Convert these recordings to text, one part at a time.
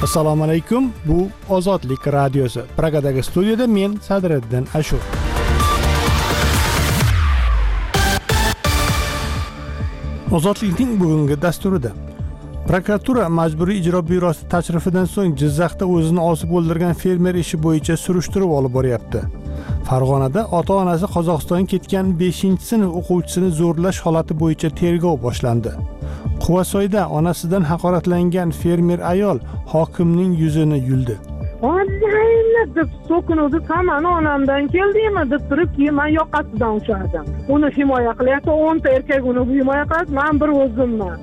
Assalomu alaykum. Bu Ozodlik radiosi. Pragadagi studiyada men Sadriddin Ashur. Ozodlikning bugungi dasturida prokuratura majburiy ijro byurosi tashrifidan so'ng Jizzaxda o'zini osib o'ldirgan fermer ishi bo'yicha surishtiruv olib boryapti. Farg'onada ota-onasi Qozog'istonga ketgan 5-sinf o'quvchisini zo'rlash holati bo'yicha tergov boshlandi. Quvasoyda onasidan haqoratlangan fermer ayol hokimning yuzini yuldi. Onlayni deb so'kinuvdi, "Hamani onamdan keldingmi?" deb turib, men yoqasidan ushladim. Uni himoya qilyapti, 10 ta erkak uni himoya qiladi, men bir o'zimman.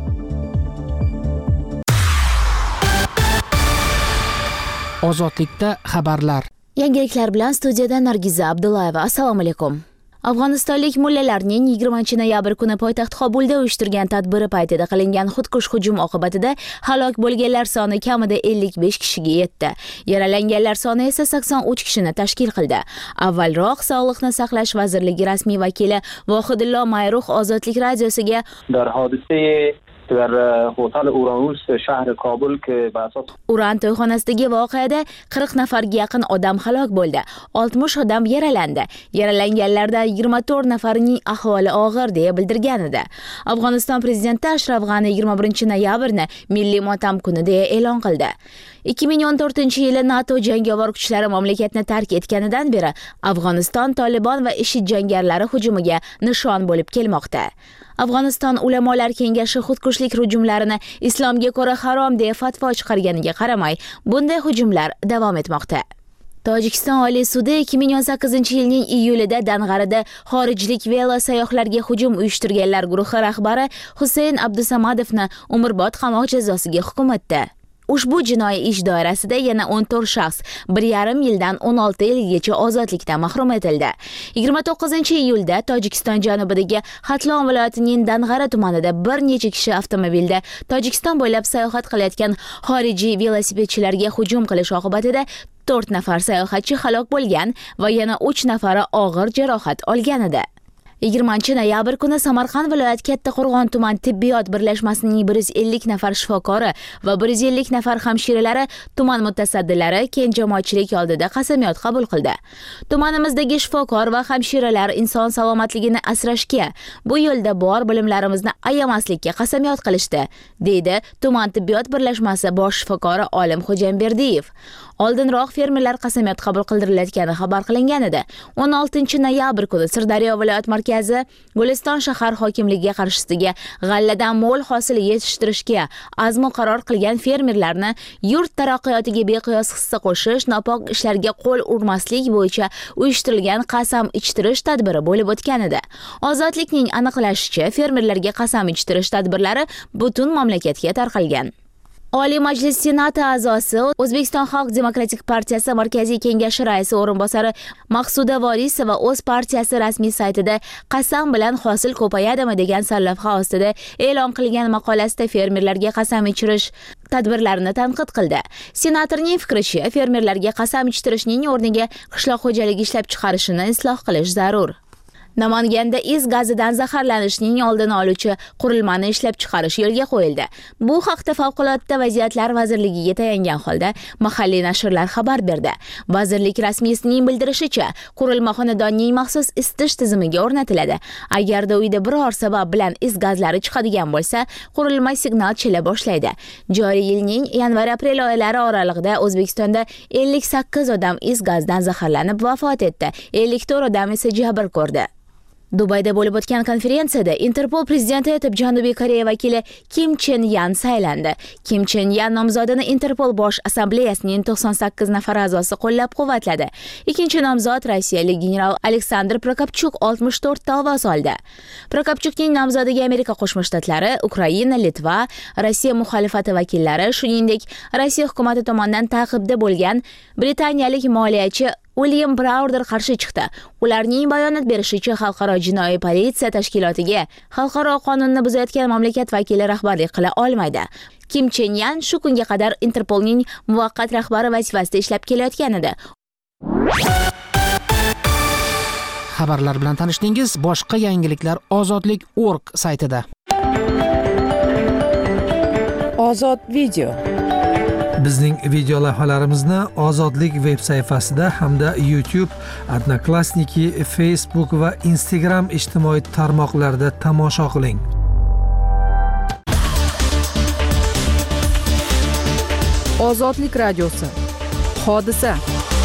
Ozodlikda xabarlar. Yangiliklar bilan studiyada Nargiza Abdullayeva. Assalomu alaykum. Afg'onistonlik mullalarning 20-noyabr kuni poytaxt Qobulda uyushtirgan tadbiri paytida qilingan xudkush hujum oqibatida halok bo'lganlar soni kamida 55 kishiga yetdi. Yaralanganlar soni esa 83 kishini tashkil qildi. Avvalroq Sog'liqni saqlash vazirligi rasmiy vakili Vohidullo Mayruh Ozodlik radiosiga در حادثه در هتل اورانوس شهر کابل که به اساس Uran to'yxonasidagi voqeada 40 nafarga yaqin odam halok bo'ldi. 60 odam yaralandi. Yaralanganlardan 24 nafarining ahvoli og'ir deya bildirgan edi. Afg'oniston prezidenti Ashraf G'ani 21-noyabrni milliy motam kuni deya e'lon qildi. 2014-yili NATO jangovar kuchlari mamlakatni tark etganidan beri Afg'oniston Tolibon va IShID jangarilari hujumiga nishon bo'lib kelmoqda. Afg'oniston ulamolar kengashi xudkushlik hujumlarini islomga ko'ra harom deya fatvo chiqarganiga qaramay, bunday hujumlar davom etmoqda. Tojikiston Oliy sudi 2018-yilning iyulida Dang'arada xorijlik velo sayyohlarga hujum uyushtirganlar guruhi rahbari Husayn Abdusamadovni umrbod qamoq jazosiga hukm etdi. Ushbu jinoiy ish doirasida yana 14 shaxs 1,5 yildan 16 yilgacha ozodlikdan mahrum etildi. 29-iyulda Tojikiston janubidagi Xatlon viloyatining Dang'ara tumanida bir necha kishi avtomobilda Tojikiston bo'ylab sayohat qilayotgan xorijiy velosipedchilarga hujum qilish oqibatida 4 nafar sayohatchi halok bo'lgan va yana 3 nafari og'ir jarohat olgan edi. 20-noyabr kuni Samarqand viloyat Kattaqo'rg'on tuman tibbiyot birlashmasining 150 nafar shifokori va 150 nafar hamshiralari tuman mutasaddilari keng jamoatchilik oldida qasamyod qabul qildi. Tumanimizdagi shifokor va hamshiralar inson salomatligini asrashga, bu yo'lda bor bilimlarimizni ayamaslikka qasamyod qilishdi, deydi tuman tibbiyot birlashmasi bosh shifokori Olim Xo'jamberdiyev. Oldinroq fermerlar qasamyod qabul qildirilayotgani xabar qilingan edi. 16-noyabr kuni Sirdaryo viloyat markazi Guliston shahar hokimligiga qarshisiga g'alladan mo'l hosil yetishtirishga azmu qaror qilgan fermerlarni yurt taraqqiyotiga beqiyos hissa qo'shish, nopok ishlarga qo'l urmaslik bo'yicha uyushtirilgan qasam ichtirish tadbiri bo'lib o'tgan edi. Ozodlikning aniqlashicha, fermerlarga qasam ichtirish tadbirlari butun mamlakatga tarqalgan. Oliy Majlis Senati a'zosi O'zbekiston Xalq Demokratik partiyasi Markaziy kengashi raisi o'rinbosari Maqsuda Vorisova o'z partiyasi rasmiy saytida qasam bilan hosil ko'payadimi degan sarlavha ostida e'lon qilgan maqolasida fermerlarga qasam ichirish tadbirlarini tanqid qildi. Senatorning fikricha, fermerlarga qasam ichtirishning o'rniga qishloq xo'jaligi ishlab chiqarishini isloh qilish zarur. Namanganda is gazidan zaharlanishning oldini oluvchi qurilmani ishlab chiqarish yo'lga qo'yildi. Bu haqda Favqulodda vaziyatlar vazirligiga tayangan holda mahalliy nashrlar xabar berdi. Vazirlik rasmiysining bildirishicha, qurilma xonadonning maxsus isitish tizimiga o'rnatiladi. Agarda uyda biror sabab bilan is gazlari chiqadigan bo'lsa, qurilma signal chila boshlaydi. Joriy yilning yanvar-aprel oylari oralig'ida O'zbekistonda 58 odam is gazdan zaharlanib vafot etdi. 54 odam esa jabr ko'rdi. Dubayda bo'lib o'tgan konferensiyada Interpol prezidenti etib Janubiy Koreya vakili Kim Chen Yan saylandi. Kim Chen Yan nomzodini Interpol bosh assambleyasining 98 nafar a'zosi qo'llab-quvvatladi. Ikkinchi nomzod rossiyalik general Aleksandr Prokopchuk 64 ta ovoz oldi. Prokopchukning nomzodiga Amerika Qo'shma Shtatlari, Ukraina, Litva, Rossiya muxolifati vakillari, shuningdek Rossiya hukumati tomonidan ta'qibda bo'lgan britaniyalik moliyachi William Browder qarshi chiqdi. Ularning bayonot berishicha, xalqaro jinoiy politsiya tashkilotiga xalqaro qonunni buzayotgan mamlakat vakili rahbarlik qila olmaydi. Kim Chen Yan shu kunga qadar Interpolning muvaqqat rahbari vazifasida ishlab kelayotgan edi. Xabarlar bilan tanishdingiz. Boshqa yangiliklar ozodlik.org saytida. Ozod video. Bizning video lavhalarimizni Ozodlik veb sayfasida hamda YouTube, Odnoklassniki, Facebook va Instagram ijtimoiy tarmoqlarida tomosha qiling. Ozodlik radiosi. Hodisa.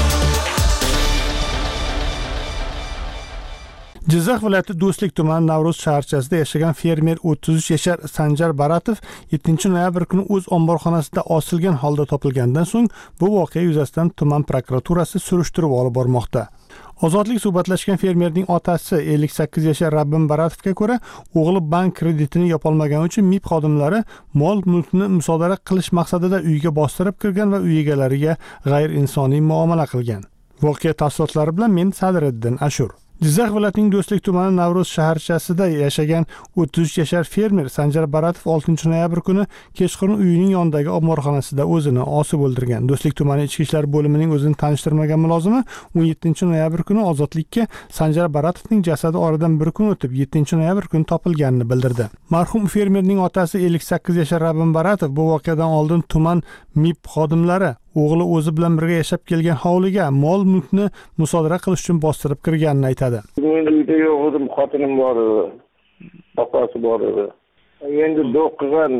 Jizzax viloyati Do'stlik tumani Navro'z shaharchasida yashagan fermer 33 yashar Sanjar Baratov 7-noyabr kuni o'z omborxonasida osilgan holda topilgandan so'ng bu voqea yuzasidan tuman prokuraturasi surishtiruv olib bormoqda. Ozodlik suhbatlashgan fermerning otasi 58 yashar Rabbim Baratovga ko'ra, o'g'li bank kreditini yopolmagani uchun MIB xodimlari mol-mulkni musodara qilish maqsadida uyga bostirib kirgan va uy egalariga g'ayriinsoniy muomala qilgan. Voqea tafsilotlari bilan men Sadriddin Ashur. Jizzax viloyatining Do'stlik tumani Navro'z shaharchasida yashagan 33 yashar fermer Sanjar Baratov 6-noyabr kuni kechqurun uyining yonidagi omborxonasida o'zini osib o'ldirgan. Do'stlik tumani ichki ishlar bo'limining o'zini tanishtirmagan mulozimi 17-noyabr kuni Ozodlikka Sanjar Baratovning jasadi oradan bir kun o'tib 7-noyabr kuni topilganini bildirdi. Marhum fermerning otasi 58 yashar Rabbim Baratov bu voqeadan oldin tuman MIB xodimlari o'g'li o'zi bilan birga yashab kelgan hovliga mol-mulkni musodara qilish uchun bostirib kirganini aytadi. Men uyda yo'q edim, xotinim bor edi, opasi bor edi. Endi do'q qilgan,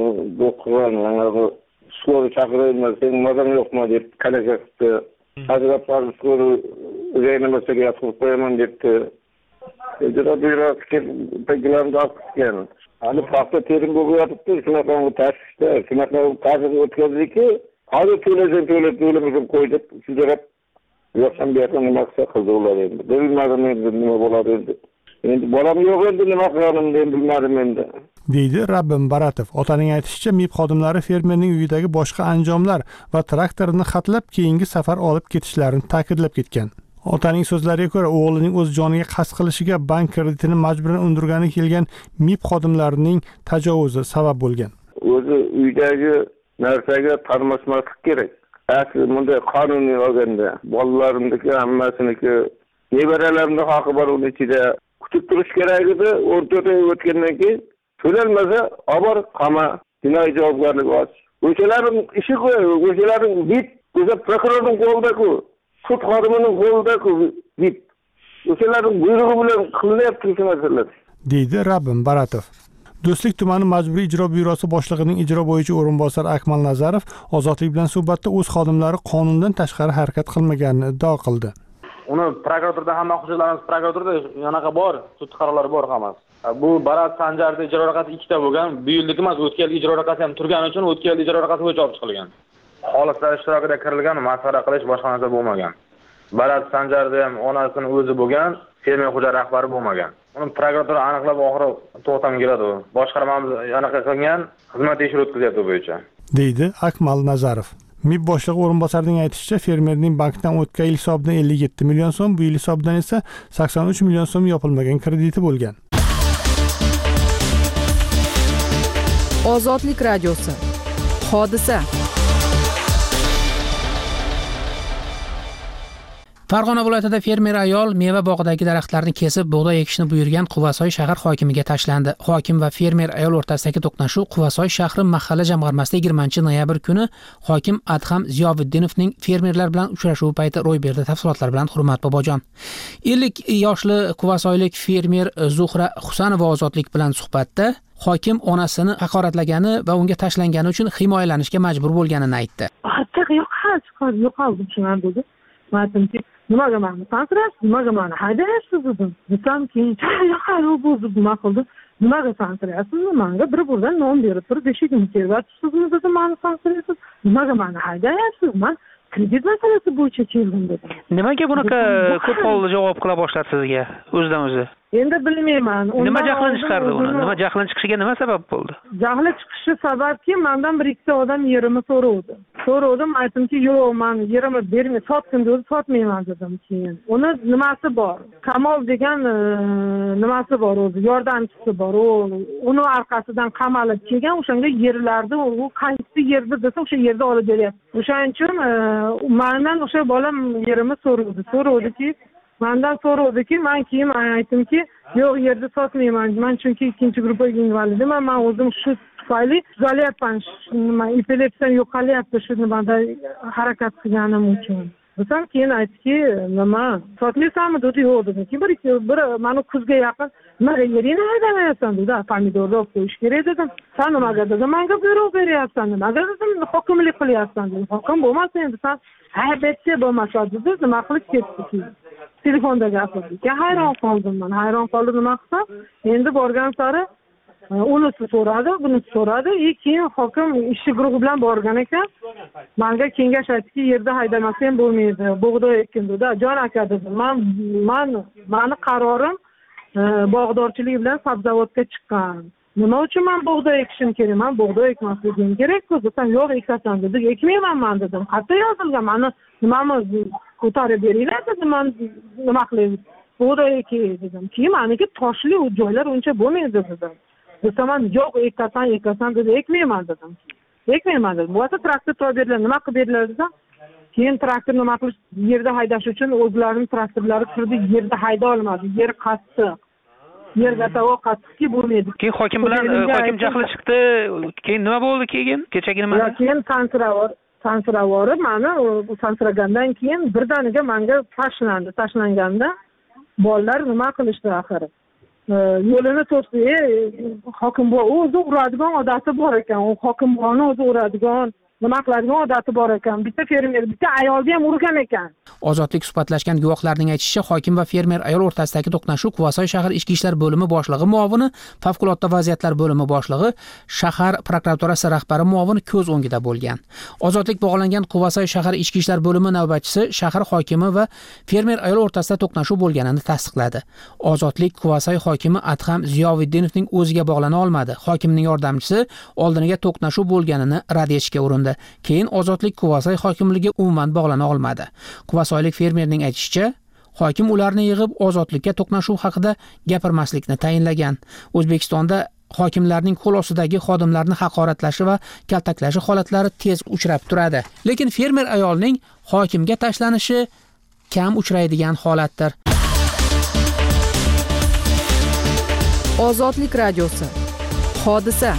skor chaqirayman, sen mazam yo'qmi deb kalaka qildi. Hazrat bor skor reanimatsiyaga yotqizib qo'yaman debdi. Ijro byurosiga paytlarida olgan. Hali paxta terim bo'lib yotibdi, shunaqa tashvishda, shunaqa ta'sir o'tkazdik-ki, hozir to'lamasam qo'yib, sudrab yo'qsan bu yerda nima qilsa qildi ular endi. Bilmadim endi nima bo'ladi endi. Endi bolam yo'q endi nima qilaman deb bilmadim endi. Deydi Rabbim Baratov. Otaning aytishicha, MIB xodimlari fermerning uyidagi boshqa anjomlar va traktorini xatlab keyingi safar olib ketishlarini ta'kidlab ketgan. Otaning so'zlariga ko'ra, o'g'lining o'z joniga qasd qilishiga bank kreditini majburan undirgani kelgan MIB xodimlarining tajovuzi sabab bo'lgan. O'zi uydagi narsaga tarmashmaslik kerak. Asli bunday qonuniy olganda bolalarimniki, hammasiniki, nevaralarimning haqqi bor uni ichida kutib turish kerak edi. 14 oy o'tgandan keyin to'lanmasa, obor qama, jinoiy javobgarlik och. O'shalarning ishi qo'y, o'shalarning bit, o'sha prokurorning qo'lida-ku, sud xodimining qo'lida-ku bit. O'shalarning buyrug'i bilan qilinyapti shu narsalar. Deydi Rabbim Baratov. Do'stlik tumani majburiy ijro byurosi boshlig'ining ijro bo'yicha o'rinbosari Akmal Nazarov Ozodlik bilan suhbatda o'z xodimlari qonundan tashqari harakat qilmaganini iddao qildi. Uni prokuraturada hamma hujjatlarimiz prokuraturada yonaqa bor, sud qarorlari bor hammasi. Bu Barat Sanjarda ijro ro'yxati 2 ta bo'lgan, bu yillik emas, o'tgan yil ijro ro'yxati ham turgani uchun o'tgan yil ijro ro'yxati bo'yicha olib chiqilgan. Xolislar ishtirokida kirilgan, masxara qilish boshqa narsa bo'lmagan. Barat Sanjarda ham onasining o'zi bo'lgan, fermer xo'ja rahbari bo'lmagan. Uni prokuratura aniqlab oxiri to'xtamga keladi. Boshqarmamiz anaqa qilgan, xizmat tekshirib o'tkazyapti bo'yicha. Deydi Akmal Nazarov. MIB boshlig'i o'rinbosarining aytishicha, fermerning bankdan o'tgan yil hisobidan 57 million so'm, bu yil hisobidan esa 83 million so'm yopilmagan krediti bo'lgan. Ozodlik radiosi. Hodisa. Farg'ona viloyatida fermer ayol meva bog'idagi daraxtlarni kesib, bug'doy ekishni buyurgan Quvasoy shahar hokimiga tashlandi. Hokim va fermer ayol o'rtasidagi to'qnashuv Quvasoy shahri mahalla jamg'armasida 20-noyabr kuni hokim Adham Ziyoviddinovning fermerlar bilan uchrashuvi payti ro'y berdi. Tafsilotlar bilan Hurmat Bobojon. 50 yoshli Quvasoylik fermer Zuhra Husanova Ozodlik bilan suhbatda hokim onasini haqoratlagani va unga tashlangani uchun himoyalanishga majbur bo'lganini aytdi. Nimaga meni sansirasiz, nimaga meni haydayapsiz dedim. Desam keyin yo'q bo'ldi, nima qildi? Nimaga sansirasiz? Menga bir burdan non berib turib, beshigimni tergatsizmi dedim, meni sansirasiz. Nimaga meni haydayapsiz? Men kredit masalasi bo'yicha keldim dedim. Nimaga bunaqa ko'p holda javob qila boshladi sizga o'zidan o'zi? Endi bilmayman. Nima jahlini chiqardi uni? Nima jahlini chiqishiga nima sabab bo'ldi? Jahli chiqishi sababki, mendan bir ikkita odam yerimni so'rovdi. So'rovdim, aytdimki, yo'q, men yerimni bermay, sotgin dedi, sotmayman dedim keyin. Uni nimasi bor? Kamol degan nimasi bor o'zi, yordamchisi bor. Uni orqasidan qamalib kelgan, o'shanga yerlarni, u qaysi yerda desa, o'sha yerda olib beryapti. O'shaning uchun mendan o'sha bolam yerimni so'rovdiki, mendan so'rovdiki, men keyin aytdimki, yo'q, yerda sotmayman. Men chunki ikkinchi gruppa invalidman. Men o'zim shu tufayli tuzalyapman. Nima epilepsiyam yo'qolyapti shu nimada harakat qilganim uchun. Desam keyin aytdiki, nima sotmaysanmi dedi. Yo'q dedim. Keyin bir mana kuzga yaqin nimaga yeringni haydamayapsan dedi. Pomidorni olib qo'yish kerak dedim. Sen nimaga dedim, menga buyruq beryapsan, nimaga dedim, hokimlik qilyapsan dedim. Hokim bo'lmasa endi sen haybetchi bo'lmasa dedi, nima qilib ketdi. Telefonda gapirdik. Hayron qoldim men. Hayron qoldim nima qilsam, endi borgan sari unisi so'radi, bunisi so'radi. Keyin hokim ishchi guruhi bilan borgan ekan. Menga kengash aytdiki, yerda haydamasam bo'lmaydi. Bug'doy ekin dedi. Jon aka dedim. Meni qarorim bog'dorchilik bilan sabzavodga chiqqan. Nima uchun men bug'doy ekishim kerak? Men bug'doy ekmasligim kerak-ku. Desam, yo'q ekasan dedi. Ekmayman men dedim. Qayerda yozilgan? Meni nimamiz ko'tarib beringlar dedim. Men nima qilayman? Bug'doy ekay dedim. Keyin meniki toshli joylar uncha bo'lmaydi dedim. Desam, yo'q ekasan dedi. Ekmayman dedim. Ekmayman dedim. Bu traktor to'g'ri beriladi. Nima qilib beriladi desam, keyin traktor nima qilish yerda haydash uchun o'zlarining traktorlari kirdi, yerda hayda olmadi. Yer qattiq. Yerga tavo qattiqki bo'lmaydi. Keyin hokim bilan hokim jahli chiqdi. Keyin nima bo'ldi keyin? Kechagi nima? Keyin sansiravorib meni sansiragandan keyin birdaniga menga tashlanganda bolalar nima qilishdi axir. Yo'lini to'sdi. Hokim bu o'zi uradigan odati bor ekan. U hokimni o'zi uradigan, nima qiladigan odati bor ekan. Bitta fermer, bitta ayolni ham urgan ekan. Ozodlik suhbatlashgan guvohlarning aytishicha, hokim va fermer ayol o'rtasidagi to'qnashuv Quvasoy shahar ichki ishlar bo'limi boshlig'i muovini, favqulodda vaziyatlar bo'limi boshlig'i, shahar prokuraturasi rahbari muovini ko'z o'ngida bo'lgan. Ozodlik bog'langan Quvasoy shahar ichki ishlar bo'limi navbatchisi shahar hokimi va fermer ayol o'rtasida to'qnashuv bo'lganini tasdiqladi. Ozodlik Quvasoy hokimi Adham Ziyoviddinovning o'ziga bog'lana olmadi. Hokimning yordamchisi oldiniga to'qnashuv bo'lganini rad etishga urindi. Keyin Ozodlik Quvasoy hokimligi umuman bog'lana olmadi. Quvasoylik fermerning aytishicha, hokim ularni yig'ib ozodlikka to'qnashuv haqida gapirmaslikni tayinlagan. O'zbekistonda hokimlarning qo'l ostidagi xodimlarni haqoratlashi va kaltaklashi holatlari tez uchrab turadi. Lekin fermer ayolning hokimga tashlanishi kam uchraydigan holatdir. Ozodlik radiosi. Hodisa.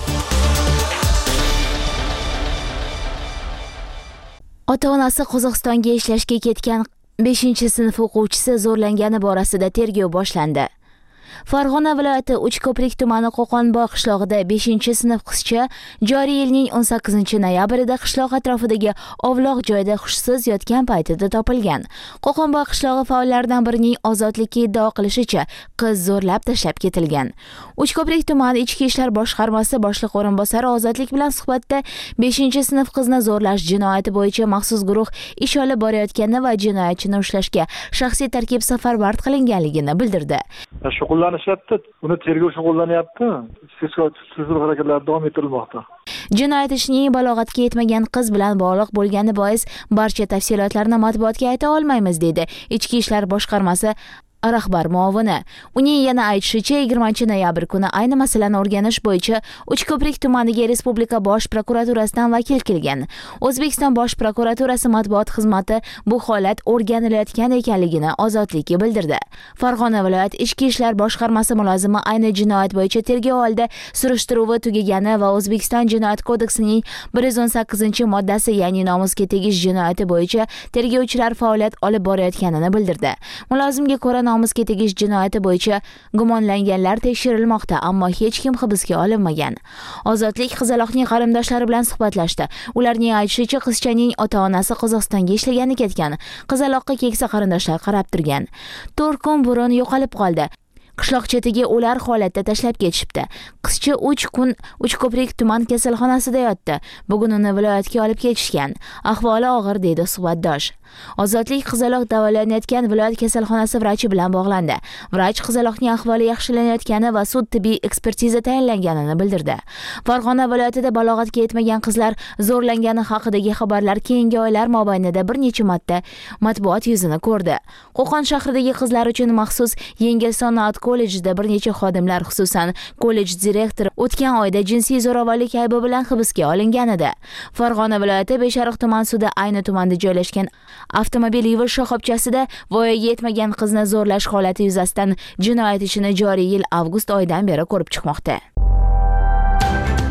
Ota-onasi Qozog'istonga ishlashga ketgan 5-sinf o'quvchisi zo'rlangani borasida tergov boshlandi. Farg'ona viloyati Uchko'prik tumani Qo'qonboy qishlog'ida 5-sinf qizcha joriy yilning 18-noyabrida qishloq atrofidagi ovloq joyda hushsiz yotgan paytida topilgan. Qo'qonboy qishlog'i faollaridan birining ozodlikka iddao qilishicha, qiz zo'rlab tashlab ketilgan. Uchko'prik tumani ichki ishlar boshqarmasi boshliq o'rinbosari ozodlik bilan suhbatda 5-sinf qizni zo'rlash jinoyati bo'yicha maxsus guruh ish olib borayotgani va jinoyatchini ushlashga shaxsiy tarkib safarbar qilinganligini bildirdi. Shug'ullanishyapti, uni tergov shug'ullanyapti. Surishtiruv harakatlari davom ettirilmoqda. Jinoyat ishining balog'atga yetmagan qiz bilan bog'liq bo'lgani bois barcha tafsilotlarni matbuotga ayta olmaymiz dedi Ichki ishlar boshqarmasi rahbar muovini. Uning yana aytishicha, 20-noyabr kuni ayni masalani o'rganish bo'yicha Uchko'prik tumaniga Respublika bosh prokuraturasidan vakil kelgan. O'zbekiston bosh prokuraturasi matbuot xizmati bu holat o'rganilayotgan ekanligini Ozodlikka bildirdi. Farg'ona viloyat ichki ishlar boshqarmasi mulozimi ayni jinoyat bo'yicha tergov oldi surishtiruvi tugagani va O'zbekiston jinoyat kodeksining 118-moddasi, ya'ni nomusga tegish jinoyati bo'yicha tergovchilar faoliyat olib borayotganini bildirdi. Mulozimga ko'ra, nomusga tegish jinoyati bo'yicha gumonlanganlar tekshirilmoqda, ammo hech kim hibsga olinmagan. Ozodlik qizaloqning qarindoshlari bilan suhbatlashdi. Ularning aytishicha, qizchaning ota-onasi Qozog'istonga ishlagani ketgan. Qizaloqqa keksa qarindoshlar qarab turgan. 4 kun burun yo'qolib qoldi. Qishloq chetiga ular holatda tashlab ketishibdi. Qizcha 3 kun Uchko'prik tuman kasalxonasida yotdi. Bugun uni viloyatga olib ketishgan. Ahvoli og'ir deydi suhbatdosh. Ozodlik qizaloq davolanayotgan viloyat kasalxonasi vrachi bilan bog'landi. Vrach qizaloqning ahvoli yaxshilanayotgani va sud tibbiy ekspertiza tayinlanganini bildirdi. Farg'ona viloyatida balog'atga yetmagan qizlar zo'rlangani haqidagi xabarlar keyingi oylar mobaynida bir necha marta matbuot yuzini ko'rdi. Qo'qon shahridagi qizlar uchun maxsus yengil sanoat kollejida bir necha xodimlar, xususan kollej direktori o'tgan oyda jinsiy zo'ravonlik aybi bilan hibsga olingan edi. Farg'ona viloyati Beshariq tuman sudi ayni tumanda joylashgan avtomobil yuvish shoxobchasida voyaga yetmagan qizni zo'rlash holati yuzasidan jinoyat ishini joriy yil avgust oyidan beri ko'rib chiqmoqda.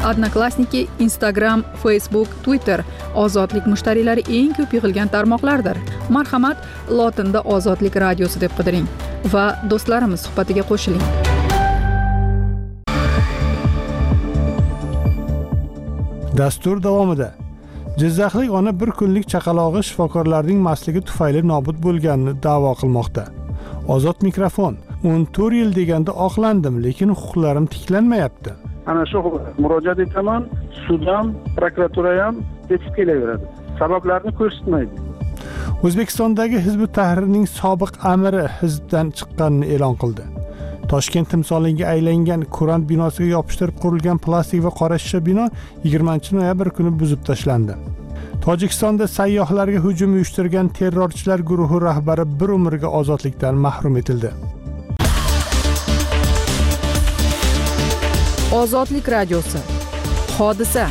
Odnoklassniki, Instagram, Facebook, Twitter ozodlik mushtariylari eng ko'p yig'ilgan tarmoqlardir. Marhamat, lotinda Ozodlik radiosi deb qidiring va do'stlarimiz suhbatiga qo'shiling. Dastur davomida Jizzaxlik ona bir kunlik chaqalog'i shifokorlarning masligi tufayli nobud bo'lganini da'vo qilmoqda. Ozod mikrofon. 14 yil deganda oqlandim, lekin huquqlarim tiklanmayapti. Ana shu murojaat etaman, sud ham, prokuratura ham yetib kelaveradi. Sabablarni ko'rsatmaydi. O'zbekistondagi Hizb ut-Tahrirning sobiq amiri hizbdan chiqqanini e'lon qildi. Toshkent timsoliga aylangan Kurant binosiga yopishtirib qurilgan plastik va qora shisha bino 20-noyabr kuni buzib tashlandi. Tojikistonda sayyohlarga hujum uyushtirgan terrorchilar guruhi rahbari bir umrga ozodlikdan mahrum etildi. Ozodlik radiosi. Hodisa.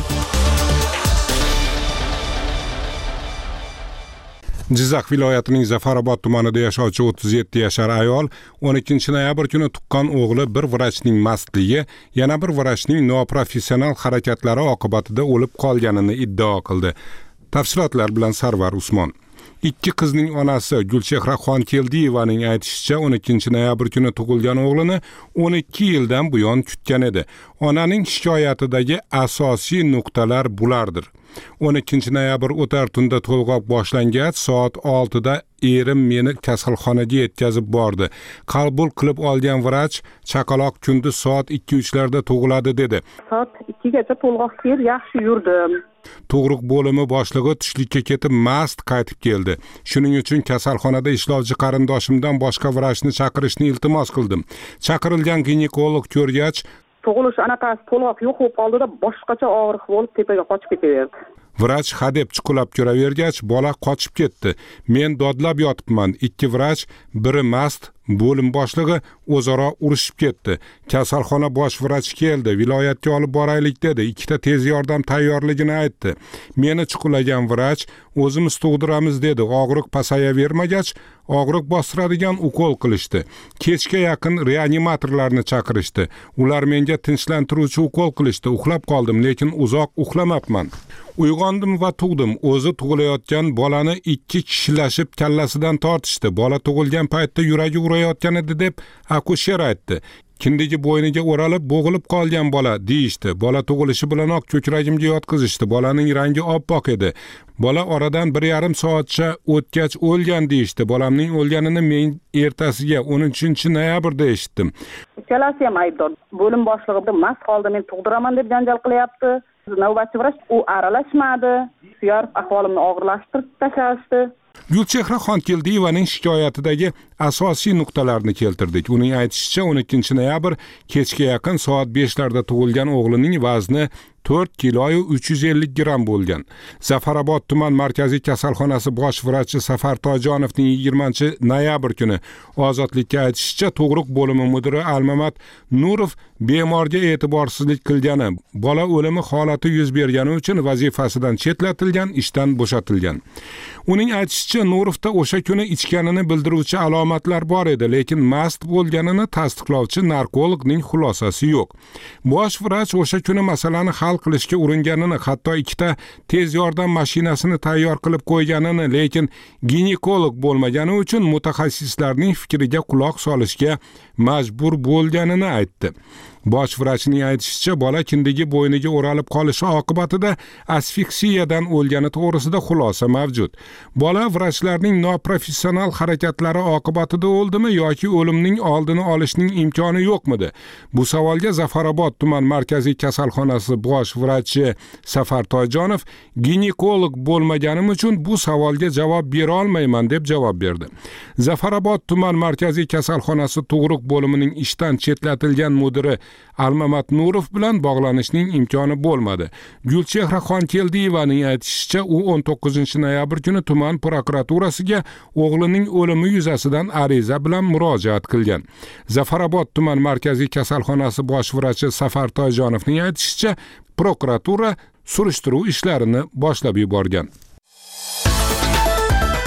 Jizzax viloyatining Zafarobod tumanida yashovchi 37 yashar ayol 12-noyabr kuni tuqqan o'g'li bir vrachning mastligi, yana bir vrachning noprofessional harakatlari oqibatida o'lib qolganini iddao qildi. Tafsilotlar bilan Sarvar Usmon. Ikki qizning onasi Gulchehra Xonkeldiyevaning aytishicha 12-noyabr kuni tug'ilgan o'g'lini 12 yildan buyon kutgan edi. Onaning shikoyatidagi asosiy nuqtalar bulardir. 12-noyabr o'tar tunda to'lg'oq boshlangach, soat 6 da erim meni kasalxonaga yetkazib bordi. Qabul qilib olgan vrach chaqaloq kunduz soat 2-3larda tug'iladi dedi. Soat 2gacha to'lg'oq kel, yaxshi yurdim. Tug'ruq bo'limi boshlig'i tushlikka ketib mast qaytib keldi. Shuning uchun kasalxonada ishlovchi qarindoshimdan boshqa vrachni chaqirishni iltimos qildim. Chaqirilgan ginekolog ko'rgach, tug'ilish anaqasi to'lg'oq yo'q bo'lib qoldida boshqacha og'riq bo'lib tepaga qochib ketaverdi. Vrach hadeb chuqulab ko'ravergach, bola qochib ketdi. Men dodlab yotibman. Ikki vrach, biri mast, bo'lim boshlig'i o'zaro urishib ketdi. Kasalxona bosh vrachi keldi, viloyatga olib boraylik dedi. Ikkita tez yordam tayyorligini aytdi. Meni chuqulagan vrach o'zimiz tug'diramiz dedi. Og'riq pasayavermagach, og'riq bostiradigan ukol qilishdi. Kechga yaqin reanimatorlarni chaqirishdi. Ular menga tinchlantiruvchi ukol qilishdi. Uxlab qoldim, lekin uzoq uxlamabman. Uyg'ondim va tug'dim. O'zi tug'ilayotgan bolani ikki kishilashib kallasidan tortishdi. Bola tug'ilgan paytda yuragi urayotgan edi deb akusher aytdi. Kindigi bo'yniga o'ralib bo'g'ilib qolgan bola deyishdi. Bola tug'ilishi bilanoq ko'kragimga yotqizishdi. Bolaning rangi oppoq edi. Bola oradan 1,5 soatcha o'tgach o'lgan deyishdi. Bolamning o'lganini men ertasiga 13-noyabrda eshitdim. Ikkalasi ham aybdor. Bo'lim boshlig'i mast holda men tug'diraman deb janjal qilyapti. Navbatchi vrach u aralashmadi. Suyor ahvolimni og'irlashtirib tashlashdi. Gulchehra Xonkeldiyevaning shikoyatidagi asosiy nuqtalarni keltirdik. Uning aytishicha 12-noyabr kechga yaqin soat 5larda tug'ilgan o'g'lining vazni 4 kilo 350 gram bo'lgan. Zafarobod tuman markaziy kasalxonasi bosh vrachi Safar Tojonovning 20-noyabr kuni ozodlikka aytishicha, tug'ruq bo'limi mudiri Almamat Nurov bemorga e'tiborsizlik qilgani, bola o'limi holati yuz bergani uchun vazifasidan chetlatilgan, ishdan bo'shatilgan. Uning aytishicha, Nurovda o'sha kuni ichganini bildiruvchi alomatlar bor edi, lekin mast bo'lganini tasdiqlovchi narkologning xulosasi yo'q. Bosh vrach o'sha kuni masalani hal qilishga uringanini, hatto ikkita tez yordam mashinasini tayyor qilib qo'yganini, lekin ginekolog bo'lmagani uchun mutaxassislarning fikriga quloq solishga majbur bo'lganini aytdi. Bosh vrachning aytishicha, bola kindigi bo'yniga o'ralib qolishi oqibatida asfiksiyadan o'lgani to'g'risida xulosa mavjud. Bola vrachlarning noprofessional harakatlari oqibatida o'ldimi yoki o'limning oldini olishning imkoni yo'qmidi? Bu savolga Zafarobod tuman markaziy kasalxonasi bosh vrachi Safar Tojonov, ginekolog bo'lmaganim uchun bu savolga javob bera olmayman deb javob berdi. Zafarobod tuman markaziy kasalxonasi tug'ruq bo'limining ishdan chetlatilgan mudiri Almamat Nurov bilan bog'lanishning imkoni bo'lmadi. Gulchehra Xonkeldiyevaning aytishicha, u 19-noyabr kuni tuman prokuraturasiga o'g'lining o'limi yuzasidan ariza bilan murojaat qilgan. Zafarobod tuman markaziy kasalxonasi bosh vrachi Safar Tojonovning aytishicha, prokuratura surishtiruv ishlarini boshlab yuborgan.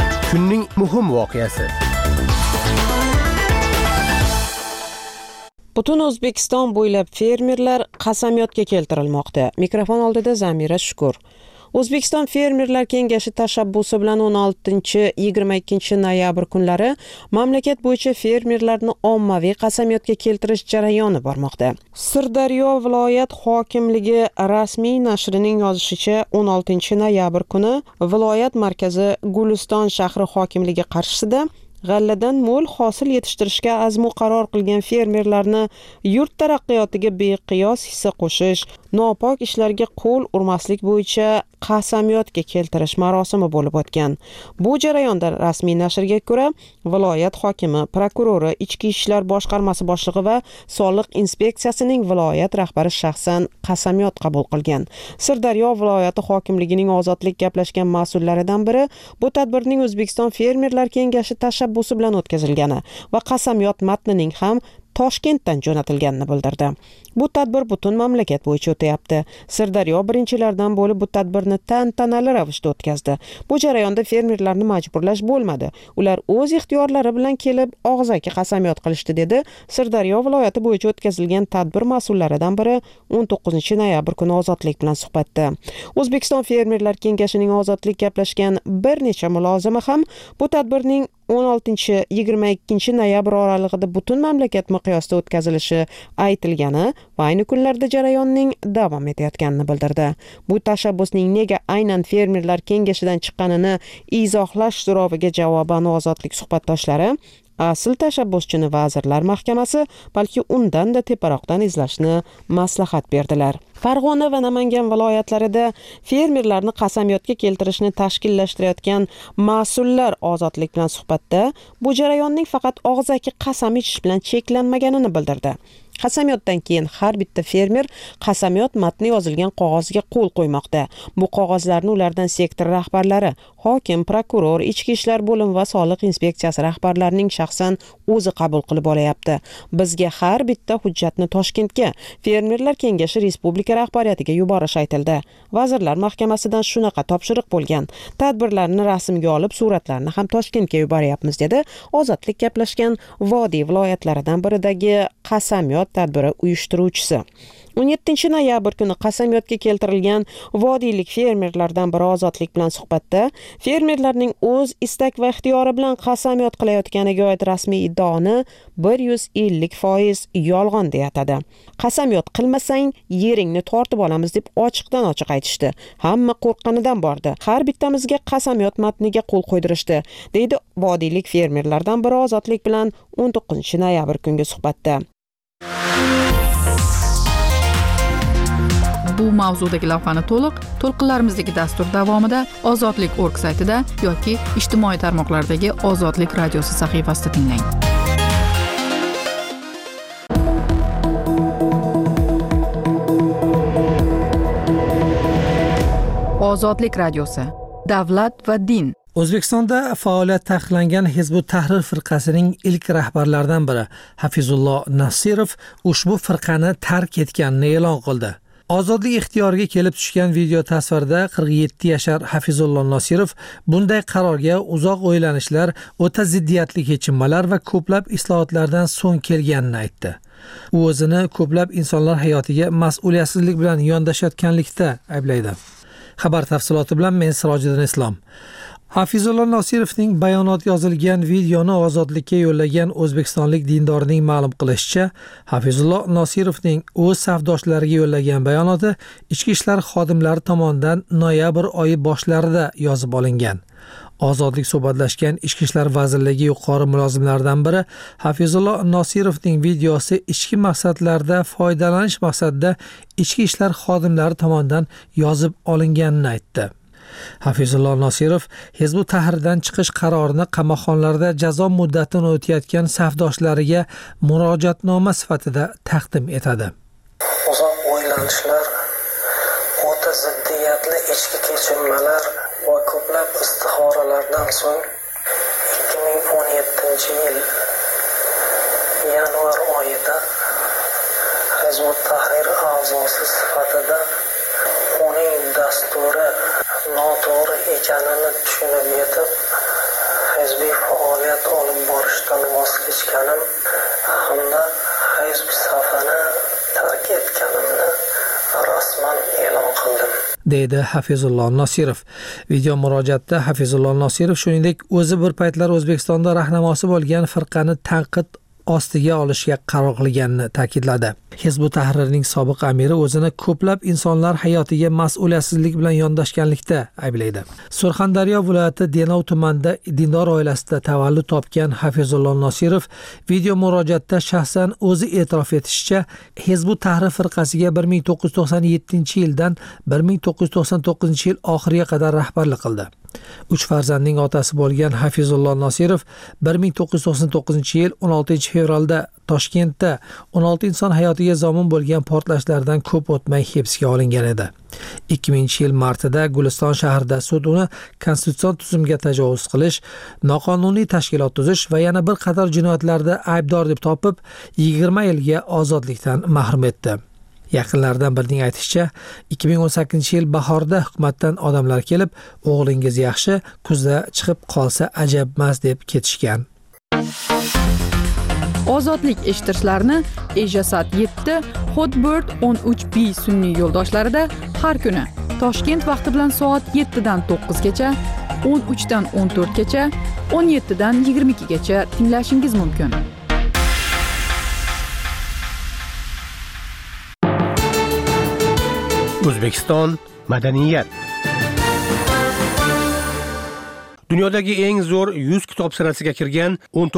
Kunning muhim voqeasi. Butun O'zbekiston bo'ylab fermerlar qasamyodga keltirilmoqda. Mikrofon oldida Zamira Shukur. O'zbekiston Fermerlar Kengashi tashabbusi bilan 16-22 noyabr kunlari mamlakat bo'yicha fermerlarni ommaviy qasamyodga keltirish jarayoni bormoqda. Sirdaryo viloyat hokimligi rasmiy nashrining yozishicha 16 noyabr kuni viloyat markazi Guliston shahri hokimligi qarshisida g'alladan mo'l hosil yetishtirishga azmu qaror qilgan fermerlarni yurt taraqqiyotiga beqiyos hissa qo'shish, nopok ishlarga qo'l urmaslik bo'yicha qasamyodga keltirish marosimi bo'lib o'tgan. Bu jarayonda rasmiy nashrga ko'ra, viloyat hokimi, prokurori, Ichki ishlar boshqarmasi boshlig'i va soliq inspeksiyasining viloyat rahbari shaxsan qasamyod qabul qilgan. Sirdaryo viloyati hokimligining ozodlik gaplashgan mas'ullaridan biri bu tadbirning O'zbekiston Fermerlar Kengashi tashabbusi bilan o'tkazilgani va qasamyod matnining ham Toshkentdan jo'natilganini bildirdi. Bu tadbir butun mamlakat bo'yicha o'tayapti. Sirdaryo birinchilardan bo'lib bu tadbirni tantanali ravishda o'tkazdi. Bu jarayonda fermerlarni majburlash bo'lmadi. Ular o'z ixtiyorlari bilan kelib og'zaki qasamyod qilishdi, dedi Sirdaryo viloyati bo'yicha o'tkazilgan tadbir mas'ullaridan biri 19 noyabr kuni Ozodlik bilan suhbatda. O'zbekiston Fermerlar Kengashining Ozodlik gaplashgan bir necha mulozimi ham bu tadbirning 16-22 noyabr oralig'ida butun mamlakat miqyosida o'tkazilishi aytilgani va ayni kunlarda jarayonning davom etayotganini bildirdi. Bu tashabbusning nega aynan fermerlar kengashidan chiqqanini izohlash so'roviga javoban Ozodlik suhbatdoshlari asl tashabbuschini Vazirlar Mahkamasi, balki undan-da teparoqdan izlashni maslahat berdilar. Farg'ona va Namangan viloyatlarida fermerlarni qasamyodga keltirishni tashkillashtirayotgan mas'ullar Ozodlik bilan suhbatda bu jarayonning faqat og'zaki qasam ichish bilan cheklanmaganini bildirdi. Qasamyoddan keyin har bitta fermer qasamyod matni yozilgan qog'ozga qo'l qo'ymoqda. Bu qog'ozlarni ulardan sektor rahbarlari, hokim, prokuror, ichki ishlar bo'limi va soliq inspeksiyasi rahbarlarining shaxsan o'zi qabul qilib olayapti. Bizga har bitta hujjatni Toshkentga, Fermerlar Kengashi respublika rahbariyatiga yuborish aytildi. Vazirlar Mahkamasidan shunaqa topshiriq bo'lgan. Tadbirlarni rasmga olib, suratlarni ham Toshkentga yuboryapmiz, dedi Ozodlik gaplashgan Vodiy viloyatlaridan biridagi qasamyod tadbiri uyushtiruvchisi. 17 noyabr kuni qasamyodga keltirilgan vodiylik fermerlardan biri Ozodlik bilan suhbatda fermerlarning o'z istak va ixtiyori bilan qasamyod qilayotganiga oid rasmiy iddaoni 150% yolg'on deya atadi. Qasamyod qilmasang yeringni tortib olamiz deb ochiqdan ochiq aytishdi. Hamma qo'rqqanidan bordi. Har bittamizga qasamyod matniga qo'l qo'ydirishdi, deydi vodiylik fermerlardan biri Ozodlik bilan 19 noyabr kungi suhbatda. Bu mavzudagi lavhani to'lqinlarimizdagi dastur davomida Ozodlik.org saytida yoki ijtimoiy tarmoqlardagi Ozodlik radiosi sahifasida tinglang. Ozodlik radiosi. Davlat va din. O'zbekistonda faoliyat taqiqlangan Hizbut Tahrir firqasining ilk rahbarlaridan biri Hafizullo Nosirov ushbu firqani tark etganini e'lon qildi. Ozodlik ixtiyoriga kelib tushgan video tasvirda 47 yashar Hafizullo Nosirov bunday qarorga uzoq o'ylanishlar, o'ta ziddiyatli kechinmalar va ko'plab islohotlardan so'ng kelganini aytdi. U o'zini ko'plab insonlar hayotiga mas'uliyatsizlik bilan yondashayotganlikda ayblaydi. Xabar tafsiloti bilan men Sirojiddin Islom. Hafizullo Nosirovning bayonoti yozilgan videoni Ozodlikka yo'llagan o'zbekistonlik dindorning ma'lum qilishicha, Hafizullo Nosirovning o'z safdoshlariga yo'llagan bayonoti ichki ishlar xodimlari tomonidan noyabr oyi boshlarida yozib olingan. Ozodlik suhbatlashgan Ichki ishlar vazirligi yuqori mulozimlaridan biri Hafizullo Nosirovning videosi ichki maqsadlarda foydalanish maqsadida ichki ishlar xodimlari tomonidan yozib olinganini aytdi. Hafizullo Nosirov Hizbut Tahrirdan chiqish qarorini qamoqxonalarda jazo muddatini o'tayotgan safdoshlariga murojaatnoma sifatida taqdim etadi. Uzoq o'ylanishlar, o'ta ziddiyatli ichki kechinmalar va ko'plab istixoralardan so'ng 2017-yil yanvar oyida Hizbut Tahrir a'zosi sifatida uning dasturi noto'g'ri ekanini tushunib yetib, hizbiy faoliyat olib borishdan voz kechganim hamda Facebook sahifani tark etganimni rasman e'lon qildim, deydi Hafizullo Nosirov. Video murojaatda Hafizullo Nosirov shuningdek o'zi bir paytlar O'zbekistonda rahnamosi bo'lgan firqani tanqid ostiga olishga qaror qilganini ta'kidladi. Hizb ut-Tahrirning sobiq amiri o'zini ko'plab insonlar hayotiga mas'uliyatsizlik bilan yondashganlikda ayblaydi. Surxondaryo viloyati Denov tumanida dindor oilasida tavallud topgan Hafizullo Nosirov video murojaatda shaxsan o'zi e'tirof etishicha, Hizb ut-Tahrir firqasiga 1997-yildan 1999-yil oxiriga qadar rahbarlik qildi. 3 farzandning otasi bo'lgan Hafizullo Nosirov 1999-yil 16-fevralda Toshkentda 16 inson hayotiga zomin bo'lgan portlashlardan ko'p o'tmay hibsga olingan edi. 2000-yil martida Guliston shahrida sud uni konstitutsion tuzumga tajovuz qilish, noqonuniy tashkilot tuzish va yana bir qator jinoyatlarda aybdor deb topib 20 yilga ozodlikdan mahrum etdi. Yaqinlardan birining aytishicha, 2018-yil bahorda hukumatdan odamlar kelib, o'g'lingiz yaxshi, kuzda chiqib qolsa ajabmas deb ketishgan. Ozodlik eshittirishlarni Ejasat 7, Hotbird 13B sun'iy yo'ldoshlarida har kuni Toshkent vaqti bilan soat 7 dan 9 gacha, 13 dan 14 gacha, 17 dan 22 gacha tinglashingiz mumkin. O'zbekiston madaniyat. Dunyodagi eng zo'r 100 kitob sirasiga kirgan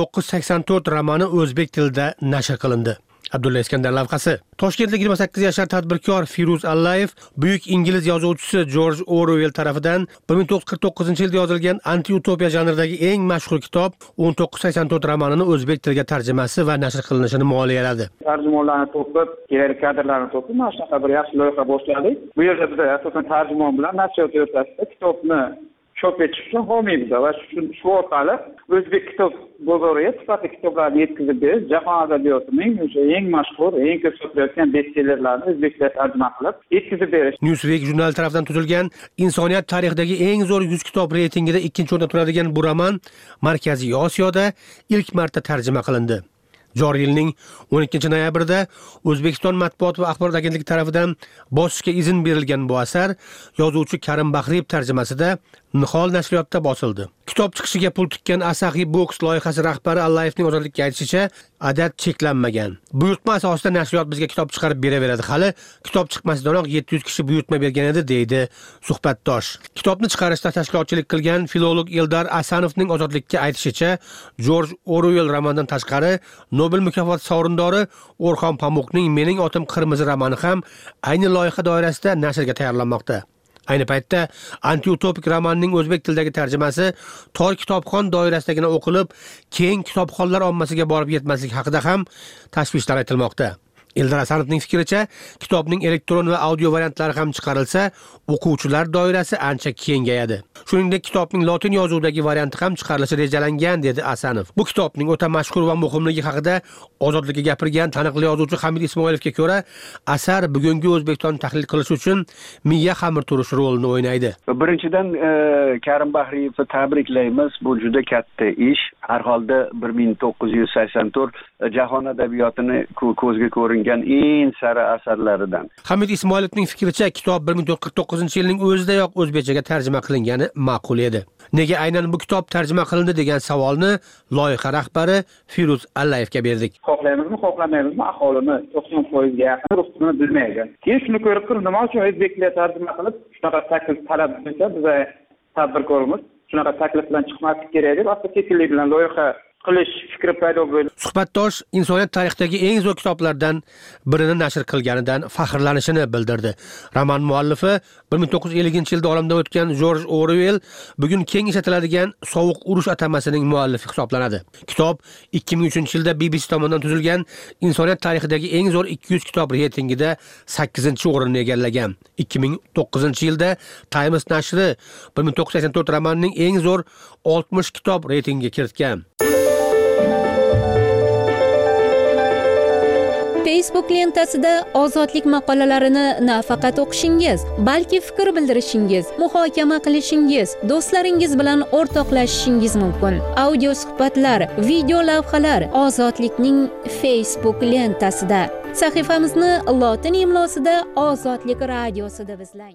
1984 romani o'zbek tilida nashr qilindi. Abdulla Iskandar lavhasi. Toshkentlik 28 yashar tadbirkor Firuz Allayev buyuk ingliz yozuvchisi George Orwell tomonidan 1949-yilda yozilgan anti-utopiya janridagi eng mashhur kitob 1984 romanini o'zbek tiliga tarjimasi va nashr qilinishini moliyaladi. Tarjimonlarni to'plab, kerakli kadrlarni to'plab, mana shunaqa bir yaxshi loyiha boshladik. Bu yerda biz asosan tarjimon bilan nashriyot o'rtasida kitobni chop etish uchun homiymiz va shu orqali o'zbek kitob bozoriga sifatli kitoblarni yetkazib berish, jahon adabiyotining o'sha eng mashhur, eng ko'p sotilayotgan bestsellerlarni o'zbek tilida tarjima qilib yetkazib berish. Newsweek jurnali tomonidan tuzilgan insoniyat tarixidagi eng zo'r 100 kitob reytingida 2-o'rinda turadigan bu roman Markaziy Osiyoda ilk marta tarjima qilindi. Joriy yilning 12 noyabrida O'zbekiston Matbuot va axborot agentligi tomonidan bosishga izn berilgan bu asar yozuvchi Karim Bahriyev tarjimasida Nihol nashriyotda bosildi. Kitob chiqishiga pul tikkan Asaxiy Books loyihasi rahbari Allayevning ozodlikka aytishicha, adad cheklanmagan. Buyurtma asosida nashriyot bizga kitob chiqarib beraveradi. Hali kitob chiqmasidanoq 700 kishi buyurtma bergan edi, deydi suhbatdosh. Kitobni chiqarishda tashkilotchilik qilgan filolog Eldar Asanovning ozodlikka aytishicha, George Orwell romanidan tashqari Nobel mukofoti sovrindori O'rxon Pamukning Mening otim qirmizi romani ham ayni loyiha doirasida nashrga tayyorlanmoqda. Ayni paytda anti-utopik romanning o'zbek tilidagi tarjimasi tor kitobxon doirasidagina o'qilib, keng kitobxonlar ommasiga borib yetmasligi haqida ham tashvishlar aytilmoqda. Eldar Asanovning fikricha, kitobning elektron va audio variantlari ham chiqarilsa, o'quvchilar doirasi ancha kengayadi. Shuningdek, kitobning lotin yozuvidagi varianti ham chiqarilishi rejalangan, dedi Asanov. Bu kitobning o'ta mashhur va muhimligi haqida ozodlikka gapirgan taniqli yozuvchi Hamid Ismoilovga ko'ra, asar bugungi O'zbekistonni tahlil qilish uchun miya xamir turish rolini o'ynaydi. Birinchidan Karim Bahriyevni tabriklaymiz. Bu juda katta ish. Har holda 1984 jahon adabiyotini ko'zga ko'ringan eng sara asarlaridan. Hamid Ismoilovning fikricha, kitob 1949-yilning o'zidayoq o'zbekchaga tarjima qilingani ma'qul edi. Nega aynan bu kitob tarjima qilindi degan savolni loyiha rahbari Firuz Allayevga berdik. Xohlaymizmi, xohlamaymizmi, aholini 90% ga yaqin rus tilini bilmaydi. Keyin shuni ko'rib turib, nima uchun o'zbek tiliga tarjima qilib, shunaqa taklif talab qilsa, biz tadbirkorimiz shunaqa taklif bilan chiqmaslik kerak deb, asta sekinlik bilan loyiha qilish fikri paydo bo'ldi. Suhbatdosh insoniyat tarixidagi eng zo'r kitoblardan birini nashr qilganidan faxrlanishini bildirdi. Roman muallifi 1950-yilda olamdan o'tgan George Orwell bugun keng ishlatiladigan Sovuq urush atamasining muallifi hisoblanadi. Kitob 2003-yilda BBC tomonidan tuzilgan insoniyat tarixidagi eng zo'r 200 kitob reytingida 8-o'rinni egallagan. 2009-yilda Times nashri 1984 romanining eng zo'r 60 kitob reytingiga kiritgan. Facebook lentasida ozodlik maqolalarini nafaqat o'qishingiz, balki fikr bildirishingiz, muhokama qilishingiz, do'stlaringiz bilan o'rtoqlashishingiz mumkin. Audio suhbatlar, video lavhalar Ozodlikning Facebook lentasida. Sahifamizni lotin imlosida Ozodlik radiosi deb izlang.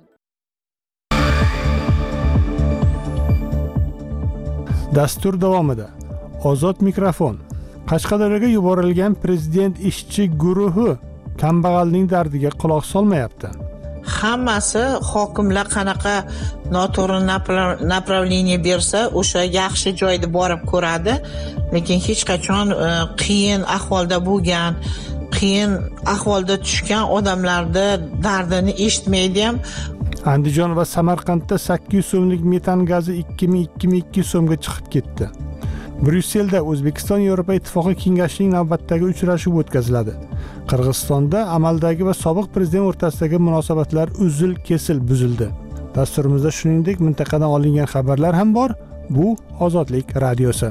Dastur davomida Ozod mikrofon. Qashqadaryoga yuborilgan prezident ishchi guruhi kambag'alning dardiga quloq solmayapti. Hammasi hokimlar qanaqa noto'g'ri направление bersa, o'sha yaxshi joyda borib ko'radi, lekin hech qachon qiyin ahvolda bo'lgan, qiyin ahvolda tushgan odamlarda dardini eshitmaydi ham. Andijon va Samarqandda 800 so'mlik metan gazi 2200 so'mga chiqib ketdi. Bryusselda O'zbekiston Yevropa Ittifoqi Kengashining navbatdagi uchrashuvi o'tkaziladi. Qirg'izistonda amaldagi va sobiq prezident o'rtasidagi munosabatlar uzil-kesil buzildi. Dasturimizda shuningdek mintaqadan olingan xabarlar ham bor. Bu Ozodlik radiosi.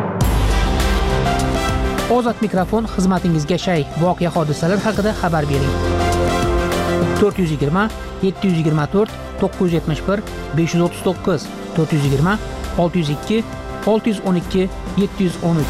Ozod mikrofon xizmatingizga shay. Voqea hodisalar haqida xabar bering. 420 724 971 539 420 602 612 713.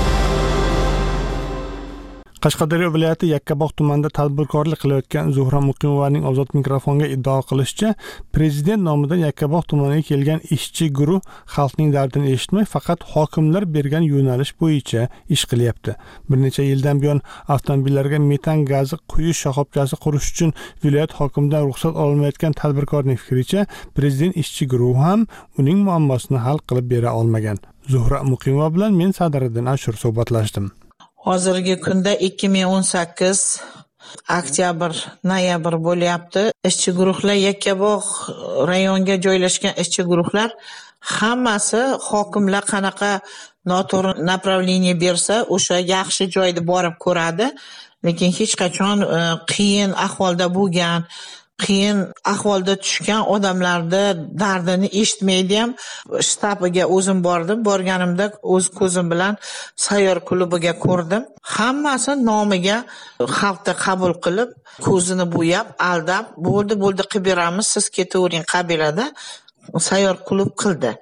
Qashqadaryo viloyati Yakkabog' tumanida tadbirkorlik qilayotgan Zuhra Muqimovaning Ozod mikrofonga iddao qilishicha, prezident nomidan Yakkabog' tumaniga kelgan ishchi guruh xalqning dardini eshitmay, faqat hokimlar bergan yo'nalish bo'yicha ish qilyapti. Bir necha yildan buyon avtomobillarga metan gazi quyish shoxobchasi qurish uchun viloyat hokimidan ruxsat olmayotgan tadbirkorning fikricha, prezident ishchi guruhi ham uning muammosini hal qilib bera olmagan. Zuhra Muqimova bilan men Sadiriddin Ashur suhbatlashdim. Hozirgi kunda 2018 oktyabr, noyabr bo'lyapti. Ishchi guruhlar Yakkabog' rayonga joylashgan ishchi guruhlar hammasi hokimlar qanaqa noto'g'ri направление bersa, o'sha yaxshi joyda borib ko'radi, lekin hech qachon qiyin ahvolda bo'lgan, qiyin ahvolda tushgan odamlarda dardini eshitmaydi ham. Shtabiga o'zim bordim. Borganimda o'z ko'zim bilan sayyor klubiga ko'rdim. Hammasi nomiga xalqni qabul qilib, ko'zini bo'yab, aldab, bo'ldi qilib beramiz, siz ketavering qabilada sayyor klub qildi.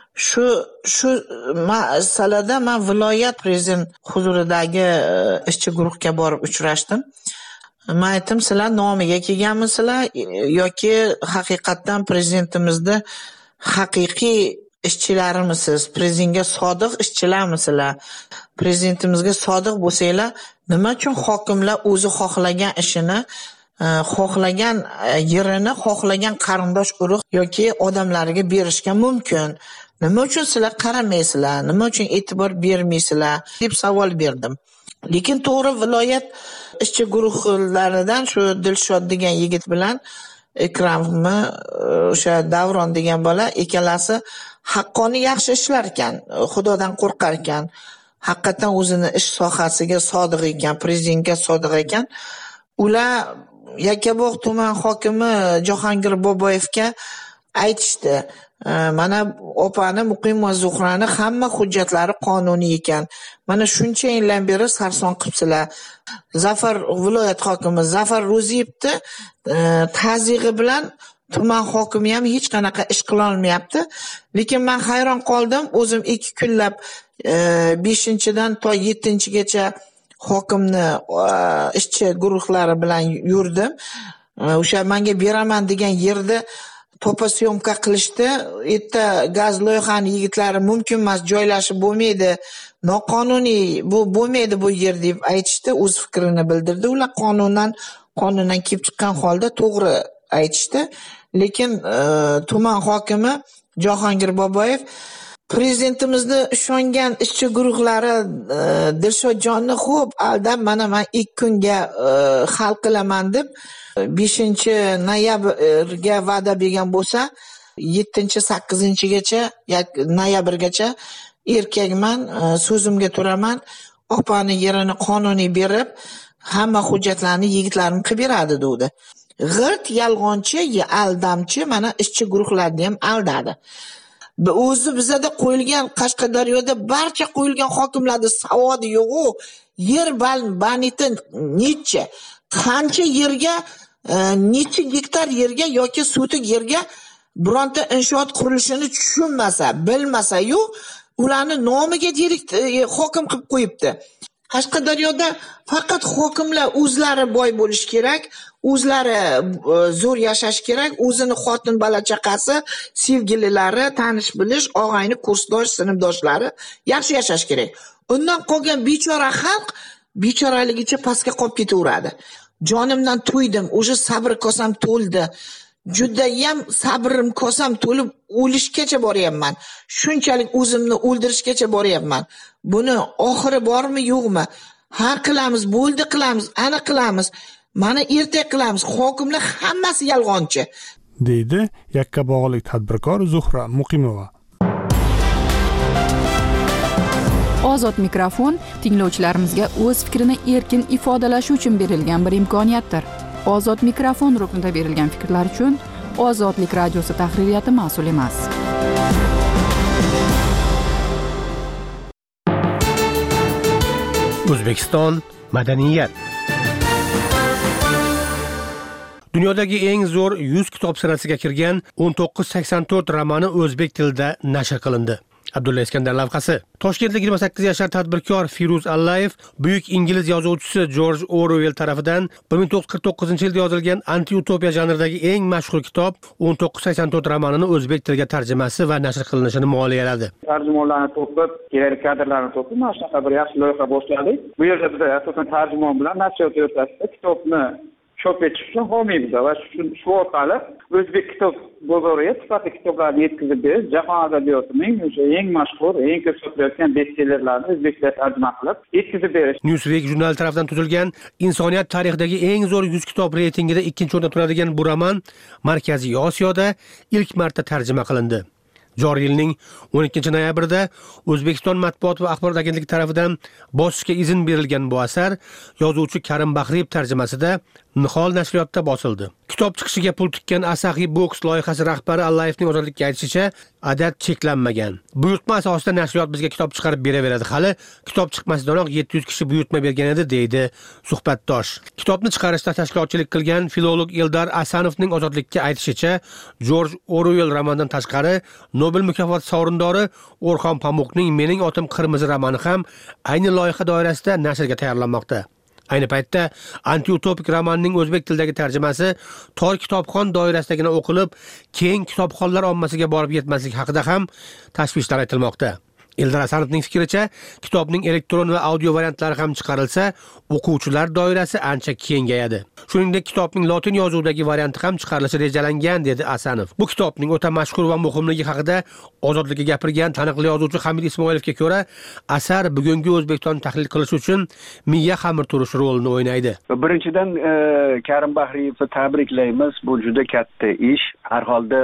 Shu masalada men viloyat prezident huzuridagi ishchi guruhga borib uchrashdim. Men aytdim, sizlar nomiga kelganmisizlar yoki haqiqatdan prezidentimizni haqiqiy ishchilarimisiz, prezidentga sodiq ishchilarmisizlar? Prezidentimizga sodiq bo'lsanglar, nima uchun hokimlar o'zi xohlagan ishini, xohlagan yerini, xohlagan qarindosh urug' yoki odamlariga berishga mumkin? Nima uchun sizlar qaramaysizlar? Nima uchun e'tibor bermaysizlar deb savol berdim. Lekin to'g'ri viloyat ishchi guruhlaridan shu Dilshod degan yigit bilan Ikrammi, o'sha Davron degan bola, ikkalasi haqqoniy yaxshi ishlar ekan, Xudodan qo'rqar ekan, haqiqatan o'zini ish sohasiga sodiq ekan, prezidentga sodiq ekan. Ular Yakkabog' tuman hokimi Jahongir Boboyevga aytishdi, mana opani Muqimova Zuhrani hamma hujjatlari qonuniy ekan. Mana shuncha yildan beri sarson qilibsizlar. Zafar viloyat hokimi Zafar Ro'ziyevni ta'zig'i bilan tuman hokimi ham hech qanaqa ish qila olmayapti. Lekin men hayron qoldim. O'zim 2 kunlab 5-dan to 7-gacha hokimni ishchi guruhlari bilan yurdim. O'sha menga beraman degan yerda to'pa syomka qilishdi. Erta gaz loyihani yigitlari mumkin emas, joylashib bo'lmaydi, noqonuniy bu bo'lmaydi bu yer deb aytishdi, o'z fikrini bildirdi. Ular qonundan kelib chiqqan holda to'g'ri aytishdi. Lekin tuman hokimi Jahongir Boboyev prezidentimizni ishongan ishchi guruhlari Dilshodjonni xo'p aldab, mana men 2 kunga hal qilaman deb 5-noyabrga va'da bergan bo'lsa, 7-8-gacha noyabrgacha erkakman, so'zimga turaman, opani yerini qonuniy berib, hamma hujjatlarni yigitlarim qilib beradi dedi. G'irt yolg'onchi, aldamchi mana ishchi guruhlarni ham aldadi. O'zi bizada qo'yilgan Qashqadaryoda barcha qo'yilgan hokimlarda savodi yo'q-ku. Yer baniti necha? Qancha yerga, necha gektar yerga yoki sotik yerga bironta inshoot qurilishini tushunmasa, bilmasa-yu, ularni nomiga hokim qilib qo'yibdi. Qashqadaryoda faqat hokimlar o'zlari boy bo'lish kerak, o'zlari zo'r yashash kerak, o'zini xotin bola chaqasi, sevgililari, tanish bilish, og'ayni, kursdosh, sinfdoshlari yaxshi yashash kerak. Undan qolgan bechora xalq bechoraligicha pastga qolib ketaveradi. Jonimdan to'ydim, o'sha sabr kosam to'ldi. Judayam sabrim kosam to'lib o'lishgacha boryapman. Shunchalik o'zimni o'ldirishgacha boryapman. Buni oxiri bormi, yo'qmi? Ha qilamiz, bo'ldi qilamiz, ana qilamiz. Mana erta qilamiz. Hokimlar hammasi yolg'onchi, deydi Yakkabog'lik tadbirkor Zuhra Muqimova. Ozod mikrofon tinglovchilarimizga o'z fikrini erkin ifodalashi uchun berilgan bir imkoniyatdir. Ozod mikrofon ruknida berilgan fikrlar uchun Ozodlik radiosi tahririyati mas'ul emas. O'zbekiston madaniyat. Dunyodagi eng zo'r 100 kitob sirasiga kirgan 1984 romani o'zbek tilida nashr qilindi. Abdulla Iskandar lavhasi. Toshkentlik 28 yashar tadbirkor Firuz Allayev buyuk ingliz yozuvchisi George Orwell tarafidan 1949-yilda yozilgan anti-utopiya janridagi eng mashhur kitob 1984 romanini o'zbek tiliga tarjimasi va nashr qilinishini moliyaladi. Tarjimonlarni to'plab, kerakli kadrlarni to'plab, mana shunaqa bir yaxshi loyiha boshladik. Bu yerda biz asosan tarjimon bilan nashriyot o'rtasida kitobni chop etish uchun homiymiz va shu orqali o'zbek kitob bozoriga sifatli kitoblarni yetkazib berish, jahon adabiyotining o'sha eng mashhur, eng ko'p sotilayotgan bestsellerlarni o'zbekcha tarjima qilib yetkazib berish. Newsweek jurnali tomonidan tuzilgan insoniyat tarixidagi eng zo'r 100 kitob reytingida 2-o'rinda turadigan bu roman Markaziy Osiyoda ilk marta tarjima qilindi. Joriy yilning 12-noyabrida O'zbekiston matbuot va axborot agentligi tomonidan bosishga izn berilgan bu asar yozuvchi Karim Bahriyev tarjimasida Nihol nashriyotda bosildi. Kitob chiqishiga pul tikkan Asaxiy Books loyihasi rahbari Allayevning ozodlikka aytishicha, adad cheklanmagan. Buyurtma asosida nashriyot bizga kitob chiqarib beraveradi. Hali kitob chiqmasidanoq 700 kishi buyurtma bergan edi, deydi suhbatdosh. Kitobni chiqarishda tashkilotchilik qilgan filolog Eldar Asanovning ozodlikka aytishicha, George Orwell romanidan tashqari Nobel mukofoti sovrindori O'rxon Pamukning Mening otim qirmizi romani ham ayni loyiha doirasida nashrga tayyorlanmoqda. Ayni paytda anti-utopik romanning o'zbek tilidagi tarjimasi tor kitobxon doirasidagina o'qilib, keng kitobxonlar ommasiga borib yetmasligi haqida ham tashvishlar aytilmoqda. Eldar Asanovning fikricha, kitobning elektron va audio variantlari ham chiqarilsa, o'quvchilar doirasi ancha kengayadi. Shuningdek, kitobning lotin yozuvidagi varianti ham chiqarilishi rejalangan, dedi Asanov. Bu kitobning o'ta mashhur va muhimligi haqida Ozodlikka gapirgan taniqli yozuvchi Hamid Ismoilovga ko'ra, asar bugungi O'zbekiston tahlil qilish uchun miya xamir turish rolini o'ynaydi. Birinchidan Karim Bahriyevni tabriklaymiz. Bu juda katta ish. Har holda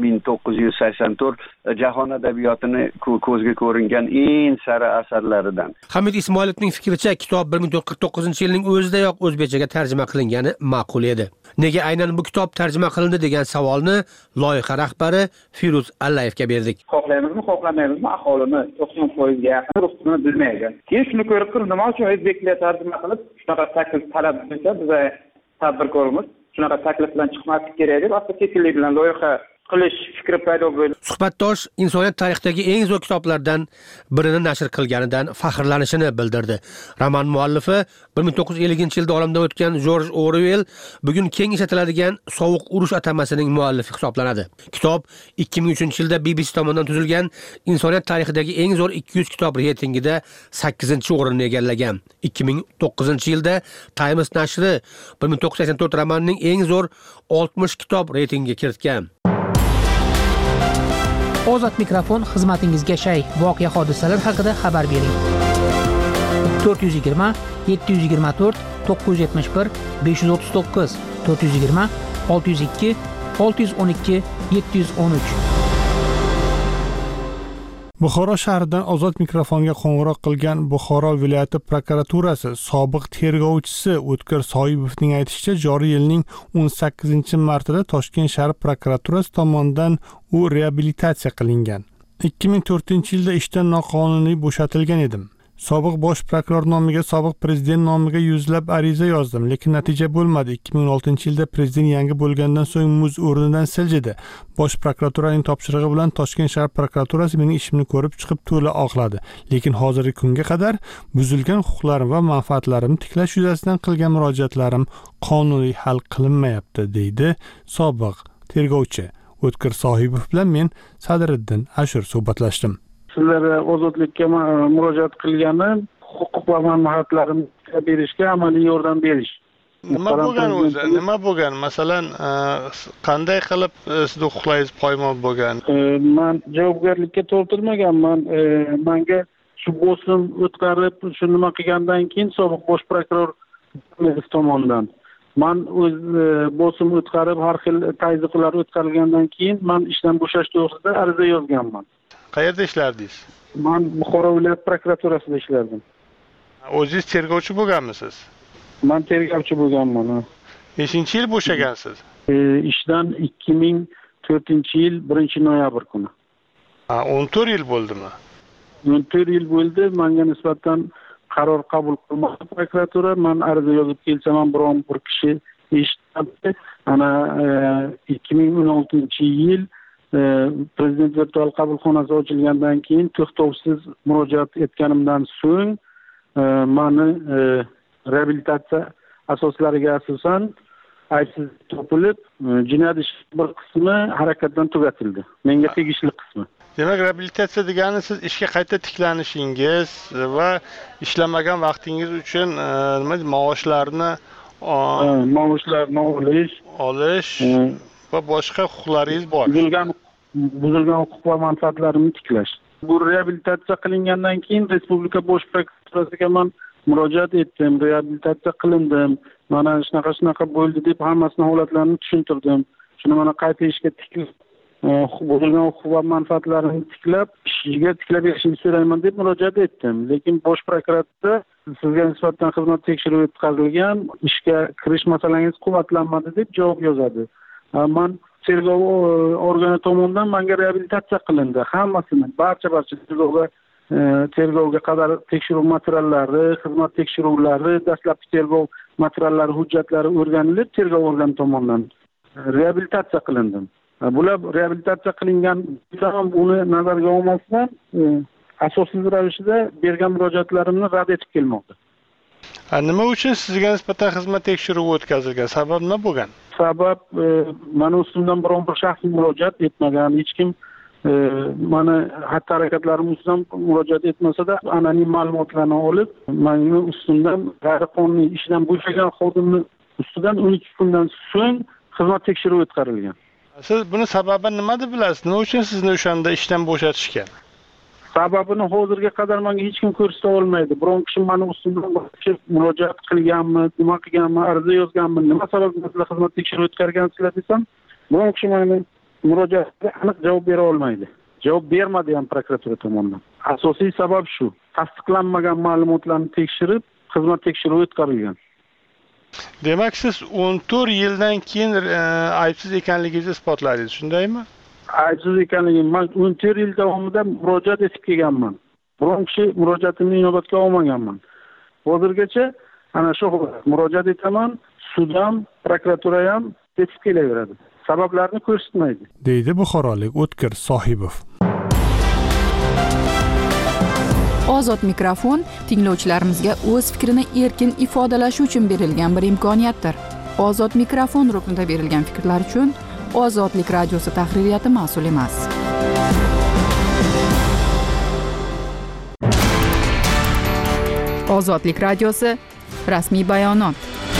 1984 jahon adabiyotini ko'zga ko'ringan eng sara asarlaridan. Hamid Ismoilovning fikricha, kitob 1949-yilning o'zidayoq o'zbekchaga tarjima qilingani ma'qul edi. Nega aynan bu kitob tarjima qilindi degan savolni loyiha rahbari Firuz Allayevga berdik. Xohlaymizmi, xohlamaymizmi, aholini 90% ga yaqin rus tilini bilmaydi. Keyin shuni ko'rib turib, nima uchun o'zbek tiliga tarjima qilib, shunaqa taklif talab qilsa, biz tadbirkorimiz shunaqa taklif bilan chiqmaslik kerak deb, asta-sekinlik bilan loyiha qilish fikri paydo bo'ldi. Suhbatdosh insoniyat tarixidagi eng zo'r kitoblardan birini nashr qilganidan faxrlanishini bildirdi. Roman muallifi 1950-yilda olamdan o'tgan George Orwell bugun keng ishlatiladigan Sovuq urush atamasining muallifi hisoblanadi. Kitob 2003-yilda BBC tomonidan tuzilgan insoniyat tarixidagi eng zo'r 200 kitob reytingida 8-o'rinni egallagan. 2009-yilda Times nashri 1984 romanining eng zo'r 60 kitob reytingiga kiritgan. Ozod mikrofon xizmatingizga shay, voqea hodisalar haqida xabar bering. 420 724 971 539 420 602 612 713. Buxoro shahridan Ozod mikrofonga qo'ng'iroq qilgan Buxoro viloyati prokuraturasi sobiq tergovchisi O'tkir Soyibovning aytishicha, joriy yilning 18-martida Toshkent shahar prokuraturasi tomonidan u reabilitatsiya qilingan. 2004-yilda ishdan noqonuniy bo'shatilgan edim. Sobiq bosh prokuror nomiga, sobiq prezident nomiga yuzlab ariza yozdim, lekin natija bo'lmadi. 2016-yilda prezident yangi bo'lgandan so'ng muz o'rnidan siljidi. Bosh prokuraturaning topshirig'i bilan Toshkent shahar prokuraturasi mening ishimni ko'rib chiqib to'la oqladi. Lekin hozirgi kunga qadar buzilgan huquqlarim va manfaatlarimni tiklash yuzasidan qilgan murojaatlarim qonuniy hal qilinmayapti, deydi sobiq tergovchi. O'tkir Sohibov bilan men Sadriddin Ashur suhbatlashdim. Sizlar ozodlikka murojaat qilgani huquq va manfaatlarimni berishga amaliy yordam berish. Nima bo'lgan o'zi? Nima bo'lgan? Masalan, qanday qilib sizning huquqlaringiz poymol bo'lgan? Men javobgarlikka tortilmaganman. Menga shu bosim o'tkazib, shu nima qilgandan keyin sobiq bosh prokuror tomonidan men o'z bosim o'tkazib, har xil tayinlar o'tkazilgandan keyin men ishdan bo'shash to'g'risida ariza yozganman. Qayerda ishlardingiz? Men Buxoro viloyat prokuraturasida ishlardim. O'zingiz tergovchi bo'lganmisiz? Men tergovchi bo'lganman. Nechinchi yil bo'shagansiz? Ishdan 2004-yil 1-noyabr kuni. 14 yil bo'ldimi? 14 yil bo'ldi. Menga nisbatan qaror qabul qilmoqda prokuratura. Men ariza yozib kelsam, biron bir kishi eshitmadi. Ana 2016-yil prezident virtual qabulxonasi ochilgandan keyin to'xtovsiz murojaat etganimdan so'ng meni reabilitatsiya asoslariga asosan aybsiz topilib, jinoyat ishi bir qismi harakatdan tugatildi. Menga tegishli qismi. Demak, reabilitatsiya degani siz ishga qayta tiklanishingiz va ishlamagan vaqtingiz uchun maoshlarni olish va boshqa huquqlaringiz bor. Buzilgan huquq va manfaatlarimni tiklash. Bu reabilitatsiya qilingandan keyin Respublika bosh prokuraturasiga men murojaat etdim, reabilitatsiya qilindim. Mana shunaqa bo'ldi deb hammasini holatlarini tushuntirdim. Shuni mana qayta ishga tiklab, buzilgan huquq va manfaatlarimni tiklab, ishga tiklab berishni so'rayman deb murojaat etdim. Lekin bosh prokuratura sizga nisbatan xizmat tekshiruvi o'tkazilgan, ishga kirish masalangiz quvvatlanmadi deb javob yozadi. Men tergov organi tomonidan menga reabilitatsiya qilindi. Hammasini, barcha tergovga qadar tekshiruv materiallari, xizmat tekshiruvlari, dastlabki tergov materiallari, hujjatlari o'rganilib, tergov organi tomonidan reabilitatsiya qilindim. Bular reabilitatsiya qilingan zaman uni nazarga olmasdan asossiz ravishda bergan murojaatlarimni rad etib kelmoqda. Nima uchun sizga nisbatan xizmat tekshiruvi o'tkazilgan? Sabab nima bo'lgan? Sabab meni ustimdan biron bir shaxsiy murojaat etmagan, hech kim meni xatti-harakatlarim ustidan murojaat etmasa-da, anonim ma'lumotlarni olib, meni ustimdan g'ayriqonuniy ishdan bo'shagan xodimni ustidan 12 kundan so'ng xizmat tekshiruvi o'tkazilgan. Siz buni sababini nima deb bilasiz? Nima uchun sizni o'shanda ishdan bo'shatishgan? Sababini hozirga qadar menga hech kim ko'rsata olmaydi. Biron kishi meni ustimdan murojaat qilganmi, nima qilganmi, ariza yozganmi, nima sababdan sizlar xizmat tekshiruvi o'tkazgansizlar desam, biron kishi meni murojaatga aniq javob bera olmaydi. Javob bermadi ham prokuratura tomonidan. Asosiy sabab shu. Tasdiqlanmagan ma'lumotlarni tekshirib, xizmat tekshiruvi o'tkazilgan. Demak, siz 14 yildan keyin aybsiz ekanligingizni isbotladingiz, shundaymi? Aybsiz ekanligim, men 14 yil davomida murojaat etib kelganman. Biron kishi murojaatimni inobatga olmaganman. Hozirgacha ana shu murojaat etaman, sud ham, prokuratura ham etib kelaveradi. Sabablarni ko'rsatmaydi, deydi buxorolik O'tkir Sohibov. Ozod mikrofon tinglovchilarimizga o'z fikrini erkin ifodalashi uchun berilgan bir imkoniyatdir. Ozod mikrofon ruknida berilgan fikrlar uchun Ozodlik radiosi tahririyati mas'ul emas. Ozodlik radiosi rasmiy bayonot.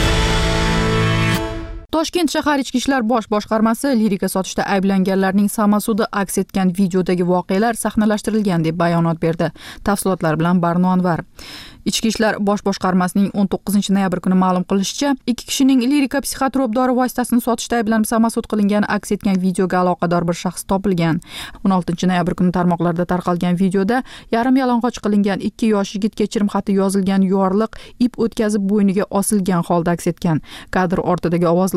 Toshkent shahar ichki ishlar bosh boshqarmasi lirika sotishda ayblanganlarning samasudi aks etgan videodagi voqealar sahnalashtirilgan deb bayonot berdi. Tafsilotlar bilan Barno Anvar. Ichki ishlar bosh boshqarmasining 19-noyabr kuni ma'lum qilishicha, 2 kishining lirika psixotrop dori vositasini sotishda ayblanib samasud qilingani aks etgan videoga aloqador bir shaxs topilgan. 16-noyabr kuni tarmoqlarda tarqalgan videoda yarim yalang'och qilingan 2 yosh yigit kechirim xati yozilgan yorliq ip o'tkazib bo'yniga osilgan holda aks etgan. Kadr ortidagi ovozlar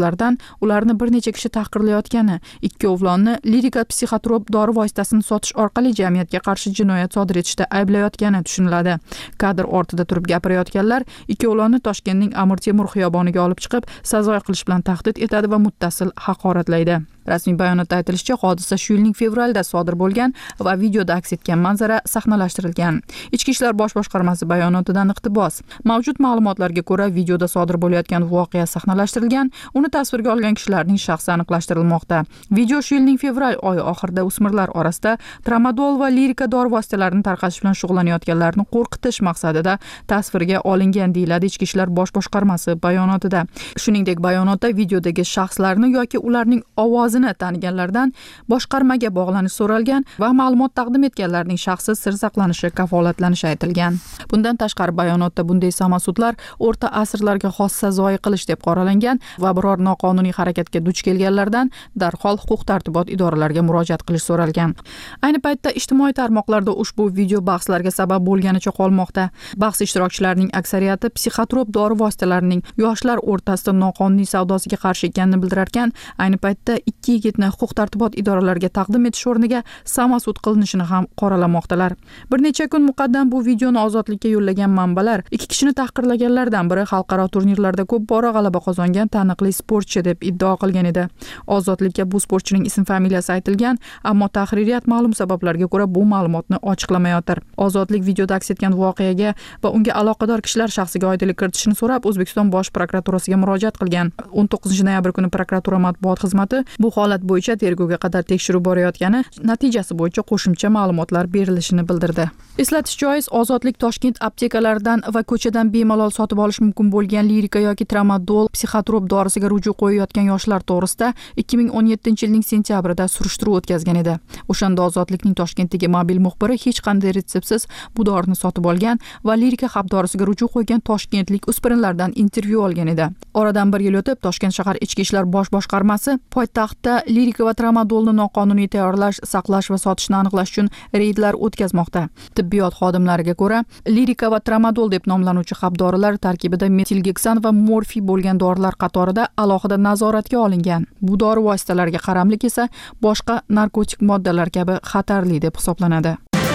videolardan ularni bir necha kishi tahqirlayotgani, ikkovlonni lirika psixotrop dori vositasini sotish orqali jamiyatga qarshi jinoyat sodir etishda ayblayotgani tushuniladi. Kadr ortida turib gapirayotganlar ikkovlonni Toshkentning Amir Temur xiyoboniga olib chiqib, sazoy qilish bilan tahdid etadi va muttasil haqoratlaydi. Rasmiy bayonotda aytilishicha, hodisa shu yilning fevralida sodir bo'lgan va videoda aks etgan manzara sahnalashtirilgan. Ichki ishlar bosh boshqarmasi bayonotidan iqtibos. Mavjud ma'lumotlarga ko'ra, videoda sodir bo'layotgan voqea sahnalashtirilgan, uni tasvirga olgan kishilarning shaxsi aniqlashtirilmoqda. Video shu yilning fevral oyi oxirida o'smirlar orasida tramadol va lirika dori vositalarini tarqatish bilan shug'ullanayotganlarni qo'rqitish maqsadida tasvirga olingan, deyiladi Ichki ishlar bosh boshqarmasi bayonotida. Shuningdek, bayonotda videodagi shaxslarni yoki ularning ovozini taniganlardan boshqarmaga bog'lanish so'ralgan va ma'lumot taqdim etganlarning shaxsi sir saqlanishi kafolatlanishi aytilgan. Bundan tashqari bayonotda bunday samasudlar o'rta asrlarga xos sazoyi qilish deb qoralangan va biror noqonuniy harakatga duch kelganlardan darhol huquq-tartibot idoralariga murojaat qilish so'ralgan. Ayni paytda ijtimoiy tarmoqlarda ushbu video bahslarga sabab bo'lganicha qolmoqda. Bahs ishtirokchilarining aksariyati psixotrop dori vositalarining yoshlar o'rtasida noqonuniy savdosiga qarshi ekanini bildirar ekan, ayni paytda ikki yigitni huquq-tartibot idoralariga taqdim etish o'rniga samasud qilinishini ham qoralamoqdalar. Bir necha kun muqaddam bu videoni ozodlikka yo'llagan manbalar ikki kishini tahqirlaganlardan biri xalqaro turnirlarda ko'p bora g'alaba qozongan taniqli sportchi deb iddao qilgan edi. Ozodlikka bu sportchining ism-familiyasi aytilgan, ammo tahririyat ma'lum sabablarga ko'ra bu ma'lumotni ochiqlamayotir. Ozodlik videoda aks etgan voqeaga va unga aloqador kishilar shaxsiga oydinlik kiritishni so'rab O'zbekiston bosh prokuraturasiga murojaat qilgan. 19 noyabr kuni prokuratura matbuot xizmati bu holat bo'yicha tergovga qadar tekshiruv borayotgani, natijasi bo'yicha qo'shimcha ma'lumotlar berilishini bildirdi. Eslatish joiz, Ozodlik Toshkent aptekalaridan va ko'chadan bemalol sotib olish mumkin bo'lgan lirika yoki tramadol psixotrop dorisiga ruju qo'yayotgan yoshlar to'g'risida 2017-yilning sentyabrida surishtiruv o'tkazgan edi. O'shanda Ozodlikning Toshkentdagi mobil muxbiri hech qanday retseptsiz bu dorini sotib olgan va lirika xabdorisiga ruju qo'ygan toshkentlik o'spirinlardan intervyu olgan edi. Oradan bir yil o'tib Toshkent shahar ichki ishlar bosh boshqarmasi poytaxtda lirika va tramadolni noqonuniy tayyorlash, saqlash va sotishni aniqlash uchun reydlar o'tkazmoqda. Tibbiyot xodimlariga ko'ra, lirika va tramadol deb nomlanuvchi xabdorilar tarkibida metilgeksan va morfiy bo'lgan dorilar qatorida alohida nazoratga olingan. Bu dori vositalariga qaramlik esa boshqa narkotik moddalar kabi xatarli deb hisoblanadi.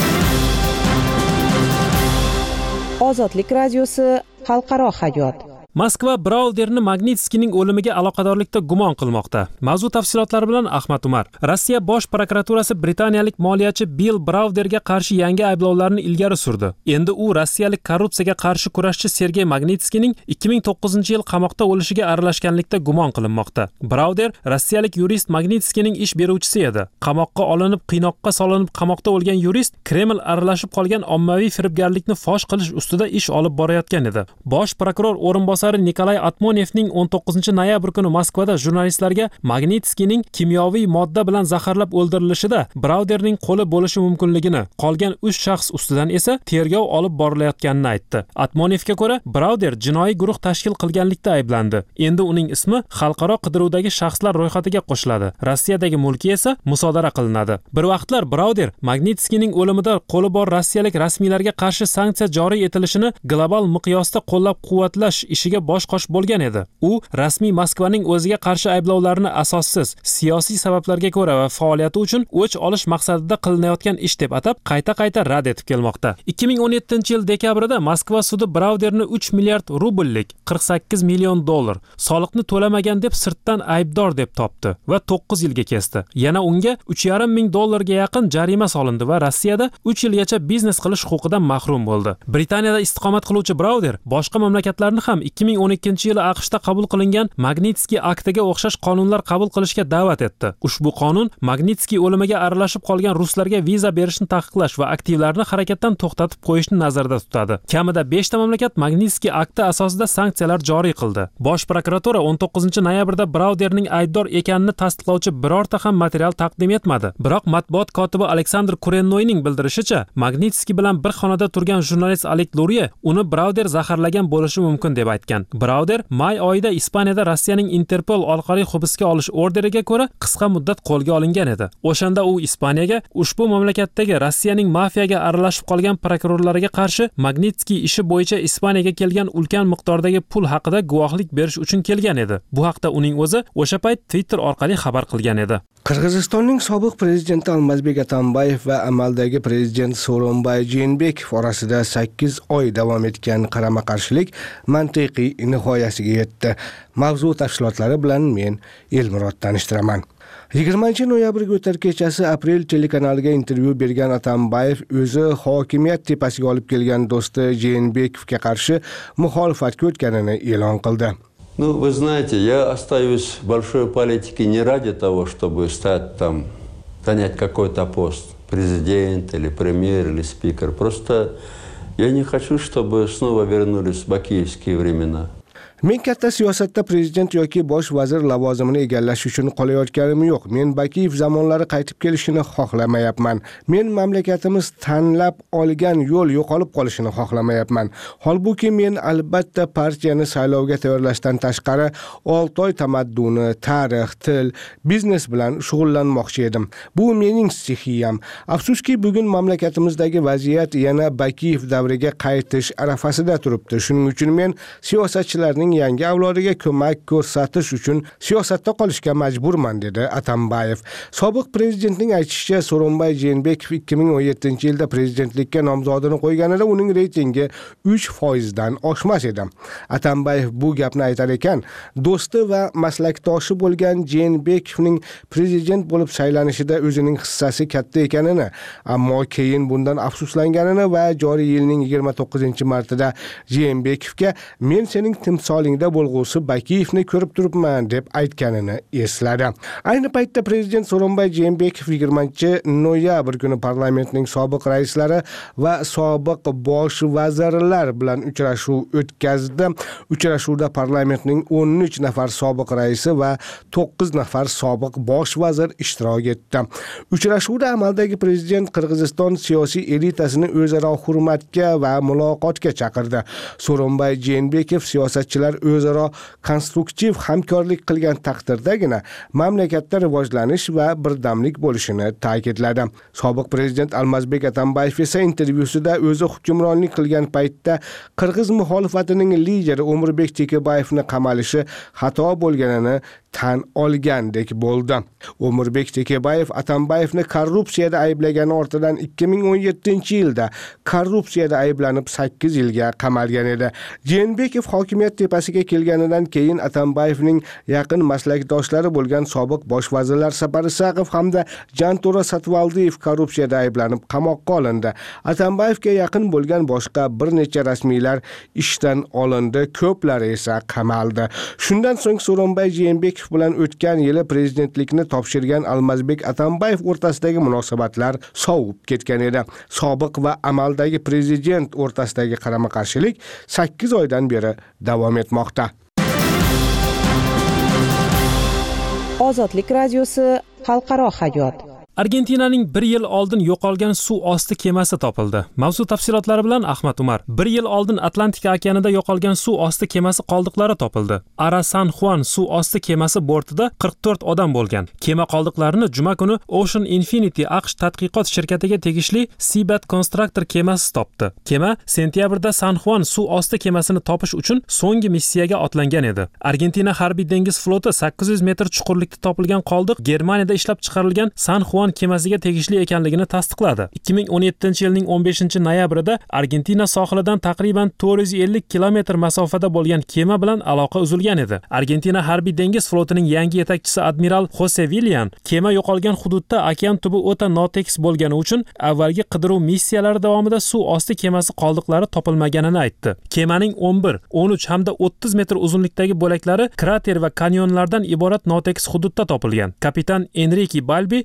Ozodlik radiosi xalqaro hayot. Moskva Brauderni Magnitskiyning o'limiga aloqadorlikda gumon qilmoqda. Mavzu tafsilotlari bilan Ahmad Umar. Rossiya bosh prokuraturasi britaniyalik moliyachi Bill Brauderga qarshi yangi ayblovlarni ilgari surdi. Endi u rossiyalik korrupsiyaga qarshi kurashchi Sergey Magnitskiyning 2009-yil qamoqda o'lishiga aralashganlikda gumon qilinmoqda. Brauder rossiyalik yurist Magnitskiyning ish beruvchisi edi. Qamoqqa olinib, qiynoqqa solinib qamoqda o'lgan yurist Kreml aralashib qolgan ommaviy firibgarlikni fosh qilish ustida ish olib borayotgan edi. Bosh prokuror o'rinbosari Nikolay Atmonevning 19-noyabr kuni Moskvada jurnalistlarga Magnitskiyning kimyoviy modda bilan zaharlab o'ldirilishida Brauderning qo'li bo'lishi mumkinligini, qolgan 3 shaxs ustidan esa tergov olib borilayotganini aytdi. Atmonevga ko'ra, Brauder jinoiy guruh tashkil qilganlikda ayblandi. Endi uning ismi xalqaro qidiruvdagi shaxslar ro'yxatiga qo'shiladi. Rossiyadagi mulki esa musodara qilinadi. Bir vaqtlar Brauder Magnitskiyning o'limida qo'li bor rossiyalik rasmiylarga qarshi sanksiya joriy etilishini global miqyosda qo'llab-quvvatlash ishiga bosh qosh bo'lgan edi. U rasmiy Moskvaning o'ziga qarshi ayblovlarni asossiz, siyosiy sabablarga ko'ra va faoliyati uchun o'ch olish maqsadida qilinayotgan ish deb atab qayta-qayta rad etib kelmoqda. 2017-yil dekabrida Moskva sudi Brauderni 3 milliard rubllik, 48 million dollar soliqni to'lamagan deb sirtdan aybdor deb topdi va 9 yilga kesdi. Yana unga 3,5 ming dollarga yaqin jarima solindi va Rossiyada 3 yilgacha biznes qilish huquqidan mahrum bo'ldi. Britaniyada istiqomat qiluvchi Brauder boshqa mamlakatlarni ham 2012-yili AQShda qabul qilingan Magnitskiy aktiga o'xshash qonunlar qabul qilishga da'vat etdi. Ushbu qonun Magnitskiy o'limiga aralashib qolgan ruslarga viza berishni taqiqlash va aktivlarni harakatdan to'xtatib qo'yishni nazarda tutadi. Kamida 5 ta mamlakat Magnitskiy akti asosida sanksiyalar joriy qildi. Bosh prokuratura 19-noyabrda Brauderning aybdor ekanini tasdiqlovchi birorta ham material taqdim etmadi. Biroq matbuot kotibi Aleksandr Kurennoyning bildirishicha, Magnitskiy bilan bir xonada turgan jurnalist Alek Lurie uni Brauder zaharlagan bo'lishi mumkin deb aytgan. ekan. Brauder may oyida Ispaniyada Rossiyaning Interpol orqali hibsga olish orderiga ko'ra qisqa muddat qo'lga olingan edi. O'shanda u Ispaniyaga ushbu mamlakatdagi Rossiyaning mafiyaga aralashib qolgan prokurorlariga qarshi Magnitskiy ishi bo'yicha Ispaniyaga kelgan ulkan miqdordagi pul haqida guvohlik berish uchun kelgan edi. Bu haqda uning o'zi o'sha payt Twitter orqali xabar qilgan edi. Qirg'izistonning sobiq prezidenti Almazbek Atambayev va amaldagi prezident Sooronbay Jeenbekov orasida 8 oy davom etgan qarama-qarshilik mantiqiy nihoyasiga yetdi. Mavzu tafsilotlari bilan men Elmurod tanishtiraman. 20-noyabrga o'tar kechasi Aprel telekanaliga intervyu bergan Atambayev o'zi hokimiyat tepasiga olib kelgan do'sti Jeenbekovga qarshi muxolifatga o'tganini e'lon qildi. Ну, вы знаете, я остаюсь в большой политике не ради того, чтобы стать там, занять какой-то пост, президент или премьер или спикер. Просто я не хочу, чтобы снова вернулись бакиевские времена. Men katta siyosatda prezident yoki bosh vazir lavozimini egallash uchun qolayotganim yo'q. Men Bakiyev zamonlari qaytib kelishini xohlamayapman. Men mamlakatimiz tanlab olgan yo'l yo'qolib qolishini xohlamayapman. Holbuki men albatta partiyani saylovga tayyorlashdan tashqari 6 oy tamadduni, tarix, til, biznes bilan shug'ullanmoqchi edim. Bu mening stixiyam. Afsuski bugun mamlakatimizdagi vaziyat yana Bakiyev davriga qaytish arafasida turibdi. Shuning uchun men siyosatchilarning yangi avlodiga ko'mak ko'rsatish uchun siyosatda qolishga majburman, dedi Atambayev. Sobiq prezidentning aytishicha, Sooronbay Jeenbekov 2017-yilda prezidentlikka nomzodini qo'yganida uning reytingi 3% dan oshmas edi. Atambayev bu gapni aytar ekan, do'sti va maslakdoshi bo'lgan Jeenbekovning prezident bo'lib saylanishida o'zining hissasi katta ekanini, ammo keyin bundan afsuslanganini va joriy yilning 29-martida Jeenbekovga men sening timsolingda bo'lg'usi Bakiyevni ko'rib turibman deb aytganini esladi. Ayni paytda prezident Sooronbay Jeenbekov 20-noyabr kuni parlamentning sobiq raislari va sobiq bosh vazirlar bilan uchrashuv o'tkazdi. Uchrashuvda parlamentning 13 nafar sobiq raisi va 9 nafar sobiq bosh vazir ishtirok etdi. Uchrashuvda amaldagi prezident Qirg'iziston siyosiy elitasini o'zaro hurmatga va muloqotga chaqirdi. Sooronbay Jeenbekov siyosatchilar o'zaro konstruktiv hamkorlik qilgan taqdirdagina mamlakatda rivojlanish va birdamlik bo'lishini ta'kidladi. Sobiq prezident Almazbek Atambayev esa intervyusida o'zi hukmronlik qilgan paytda qirg'iz muxolifatining lideri O'mirbek Tekebayevni qamalishi xato bo'lganini tan olgandek bo'ldi. O'mirbek Tekebayev Atambayevni korrupsiyada ayblagani ortidan 2017-yilda korrupsiyada ayblanib 8 yilga qamalgan edi. Jeenbekov hokimiyat tepasiga kelganidan keyin Atambayevning yaqin maslakdoshlari bo'lgan sobiq bosh vazirlar Sapar Isaqov hamda Janto'ra Satvaldiyev korrupsiyada ayblanib qamoqqa olindi. Atambayevga yaqin bo'lgan boshqa bir necha rasmiylar ishdan olindi, ko'plari esa qamaldi. Shundan so'ng Sooronbay Jeenbekov bilan o'tgan yili prezidentlikni topshirgan Almazbek Atambayev o'rtasidagi munosabatlar sovib ketgan edi. Sobiq va amaldagi prezident o'rtasidagi qarama-qarshilik 8 oydan beri davom etmoqda. Ozodlik radiosi xalqaro hayot. Argentinaning 1 yil oldin yo'qolgan suv osti kemasi topildi. Mavzu tafsilotlari bilan Ahmad Umar. 1 yil oldin Atlantika okeanida yo'qolgan suv osti kemasi qoldiqlari topildi. Ara San Juan suv osti kemasi bortida 44 odam bo'lgan. Kema qoldiqlarini juma kuni Ocean Infinity AQSh tadqiqot shirkatiga tegishli Seabed Constructor kemasi topdi. Kema sentyabrda San Juan suv osti kemasini topish uchun so'nggi missiyaga otlangan edi. Argentina harbiy dengiz floti 800 metr chuqurlikda topilgan qoldiq Germaniyada ishlab chiqarilgan San Juan kemasiga tegishli ekanligini tasdiqladi. 2017-yilning 15-noyabrida Argentina sohilidan taqriban 450 kilometr masofada bo'lgan kema bilan aloqa uzilgan edi. Argentina harbiy dengiz flotining yangi yetakchisi admiral Jose Villan kema yo'qolgan hududda okean tubi o'ta notekis bo'lgani uchun avvalgi qidiruv missiyalari davomida suv osti kemasi qoldiqlari topilmaganini aytdi. Kemaning 11, 13 hamda 30 metr uzunlikdagi bo'laklari krater va kanyonlardan iborat notekis hududda topilgan. Kapitan Enrique Balbi kema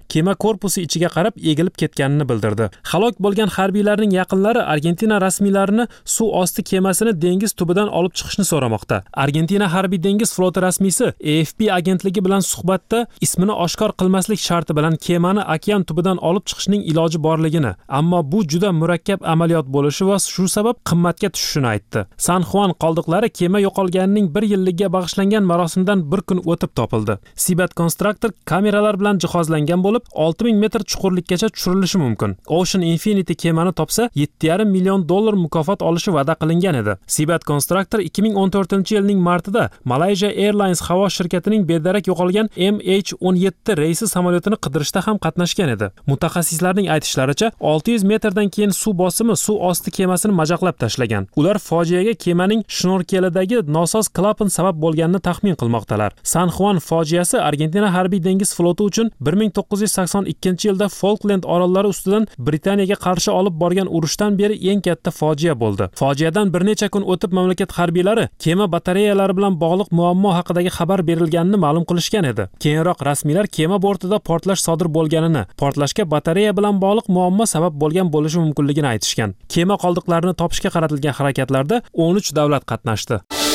korpusi ichiga qarab egilib ketganini bildirdi. Halok bo'lgan harbiylarning yaqinlari Argentina rasmiylarini suv osti kemasini dengiz tubidan olib chiqishni so'ramoqda. Argentina harbiy dengiz floti rasmiysi AFP agentligi bilan suhbatda ismini oshkor qilmaslik sharti bilan kemani okean tubidan olib chiqishning iloji borligini, ammo bu juda murakkab amaliyot bo'lishi va shu sabab qimmatga tushishini aytdi. San Juan qoldiqlari kema yo'qolganining 1 yilligiga bag'ishlangan marosimdan bir kun o'tib topildi. Seabed Constructor kameralar bilan jihozlangan bo'lib, 6000 metr chuqurlikkacha tushirilishi mumkin. Ocean Infinity kemani topsa, $7,5 million mukofot olishi va'da qilingan edi. Seabed Constructor 2014-yilning martida Malaysia Airlines havo shirkatining bedarak yo'qolgan MH17 reysi samolyotini qidirishda ham qatnashgan edi. Mutaxassislarning aytishlaricha, 600 metrdan keyin suv bosimi suv osti kemasini majaqlab tashlagan. Ular fojiaga kemaning shnorkelidagi nosoz klapan sabab bo'lganini taxmin qilmoqdalar. San Juan fojiasi Argentina harbiy dengiz floti uchun 1982-yilda Falkland orollari ustidan Britaniyaga qarshi olib borgan urushdan beri eng katta fojia bo'ldi. Fojiadan bir necha kun o'tib mamlakat harbiylari kema batareyalari bilan bog'liq muammo haqidagi xabar berilganini ma'lum qilishgan edi. Keyinroq rasmiylar kema bortida portlash sodir bo'lganini, portlashga batareya bilan bog'liq muammo sabab bo'lgan bo'lishi mumkinligini aytishgan. Kema qoldiqlarini topishga qaratilgan harakatlarda 13 davlat qatnashdi.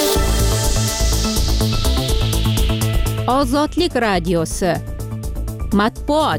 Ozodlik radiosi. Matbuot.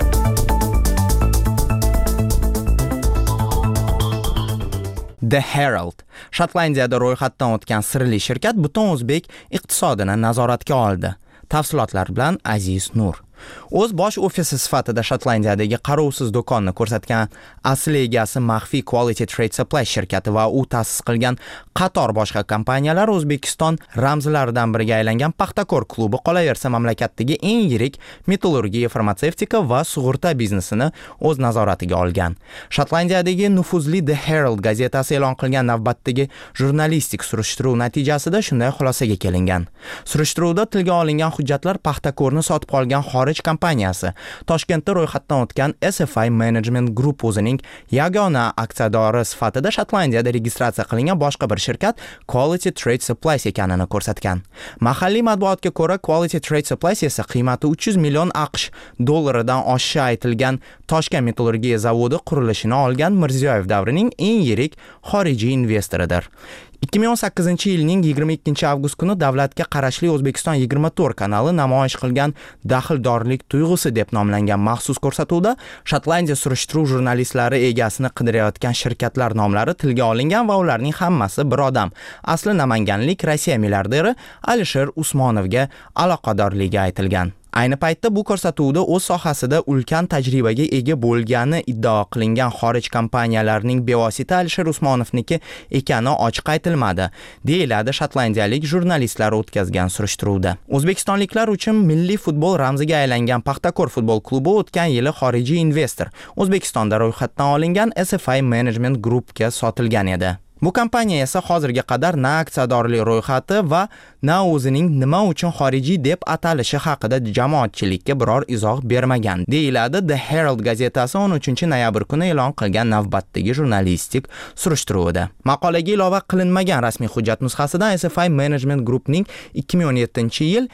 The Herald Shotlandiyada ro'yxatdan o'tgan sirli shirkat butun o'zbek iqtisodini nazoratga oldi. Tafsilotlar bilan Aziz Nur. O'z bosh ofisi sifatida Shotlandiyadagi qarovsiz do'konni ko'rsatgan asl egasi maxfiy Quality Trade Supply shirkati va u ta'sis qilgan qator boshqa kompaniyalar O'zbekiston ramzlaridan biriga aylangan Paxtakor klubi qolaversa mamlakatdagi eng yirik metallurgiya, farmatsevtika va sug'urta biznesini o'z nazoratiga olgan. Shotlandiyadagi nufuzli The Herald gazetasi e'lon qilgan navbatdagi jurnalistik surishtiruv natijasida shunday xulosaga kelingan. Surishtiruvda tilga olingan hujjatlar Paxtakorni sotib qolgan xorij kompaniyasi Toshkentda ro'yxatdan o'tgan SFI Management Group o'zining yagona aksiyadori sifatida Shotlandiyada registratsiya qilingan boshqa bir shirkat Quality Trade Supplies ekanini ko'rsatgan. Mahalliy matbuotga ko'ra, Quality Trade Supplies esa qiymati 300 million AQSh dollaridan oshishi aytilgan Toshkent metallurgiya zavodi qurilishini olgan Mirziyoyev davrining eng yirik xorijiy investoridir. 2018-yilning 22-avgust kuni davlatga qarashli O'zbekiston 24 kanali namoyish qilgan daxldorlik tuyg'usi deb nomlangan maxsus ko'rsatuvda Shotlandiya surishtiruv jurnalistlari egasini qidirayotgan shirkatlar nomlari tilga olingan va ularning hammasi bir odam. Asli namanganlik Rossiya milliarderi Alisher Usmonovga aloqadorligi aytilgan. Ayni paytda bu ko'rsatuvda o'z sohasida ulkan tajribaga ega bo'lgani iddao qilingan xorij kompaniyalarining bevosita Alisher Usmonovniki ekani ochiq aytilmadi, deyiladi shotlandiyalik jurnalistlar o'tkazgan surishtiruvda. O'zbekistonliklar uchun milliy futbol ramziga aylangan Paxtakor futbol klubi o'tgan yili xorijiy investor O'zbekistonda ro'yxatdan olingan SFI Management Groupga sotilgan edi. Bu kompaniya esa hozirga qadar na aksiyadorlik ro'yxati va na o'zining nima uchun xorijiy deb atalishi haqida jamoatchilikka biror izoh bermagan, deyiladi The Herald gazetasi 13 noyabr kuni e'lon qilgan navbatdagi jurnalistik surishtiruvida. Maqolaga ilova qilinmagan rasmiy hujjat nusxasidan SFI Management Groupning 2017-yil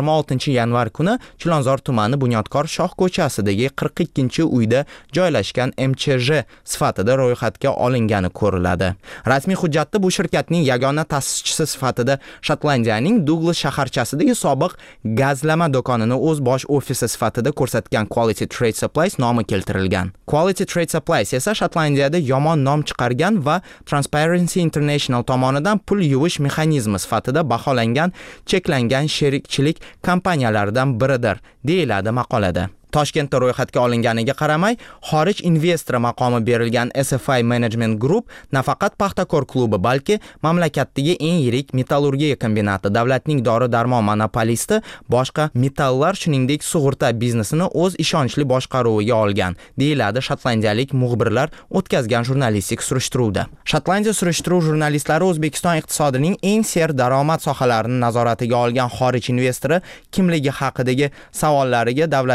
26 yanvar kuni Chilonzor tumani Bunyodkor Shoh ko'chasidagi 42-uyda joylashgan MCJ sifatida ro'yxatga olingani ko'riladi. Rasmiy hujjatda bu shirkatning yagona ta'sischisi sifatida Shotlandiyaning Douglas shaharchasidagi sobiq gazlama do'konini o'z bosh ofisi sifatida ko'rsatgan Quality Trade Supplies nomi keltirilgan. Quality Trade Supplies esa Shotlandiyada yomon nom chiqargan va Transparency International tomonidan pul yuvish mexanizmi sifatida baholangan cheklangan sherikchilik kompaniyalaridan biridir, deyiladi maqolada. Toshkentda ro'yxatga olinganiga qaramay, xorij investori maqomi berilgan SFI Management Group nafaqat Paxtakor klubi, balki mamlakatdagi eng yirik metallurgiya kombinati, davlatning dori-darmon monopolisti, boshqa metallar, shuningdek sug'urta biznesini o'z ishonchli boshqaruviga olgan, deyiladi shotlandiyalik muxbirlar o'tkazgan jurnalistik surishtiruvda. Shotlandiya surishtiruv jurnalistlari O'zbekiston iqtisodining eng ser daromad sohalarini nazoratiga olgan xorij investori kimligi haqidagi savollariga davlatga qarashli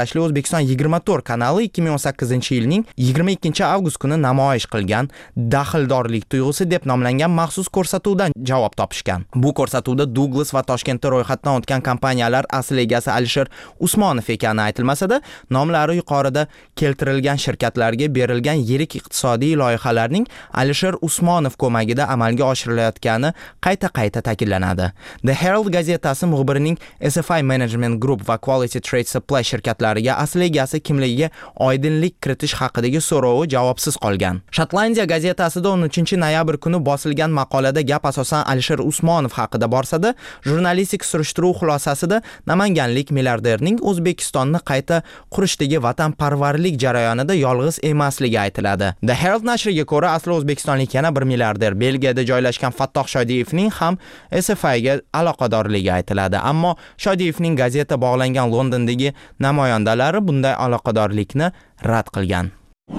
tashli O'zbekiston 24 kanali 2018-yilning 22-avgust kuni namoyish qilgan daxldorlik tuyg'usi deb nomlangan maxsus ko'rsatuvdan javob topishgan. Bu ko'rsatuvda Douglas va Toshkentda ro'yxatdan o'tgan kompaniyalar asl egasi Alisher Usmonov ekani aytilmasa-da, nomlari yuqorida keltirilgan shirkatlarga berilgan yirik iqtisodiy loyihalarning Alisher Usmonov ko'magida amalga oshirilayotgani qayta ta'kidlanadi. The Herald gazetasi muxbirining SFI Management Group va Quality Trade Supply shirkatlariga asl egasi kimligiga oydinlik kiritish haqidagi so'rovi javobsiz qolgan. Shotlandiya gazetasida 13-noyabr kuni bosilgan maqolada gap asosan Alisher Usmonov haqida borsa-da, jurnalistik surishtiruv xulosasida namanganlik milliarderning O'zbekistonni qayta qurishdagi vatanparvarlik jarayonida yolg'iz emasligi aytiladi. The Herald nashriga ko'ra, asli o'zbekistonlik yana bir milliarder Belgiyada joylashgan Fattoh Shodiyevning ham SFI ga aloqadorligi aytiladi. Ammo Shodiyevning gazeta bog'langan Londondagi namoyandalari bunday aloqadorlikni rad qilgan.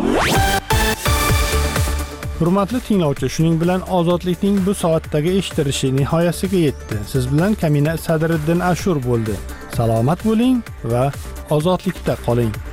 Hurmatli tinglovchi, shuning bilan ozodlikning bu soatdagi eshittirishi nihoyasiga yetdi. Siz bilan Kamina Sadriddin Ashur bo'ldi. Salomat bo'ling va ozodlikda qoling.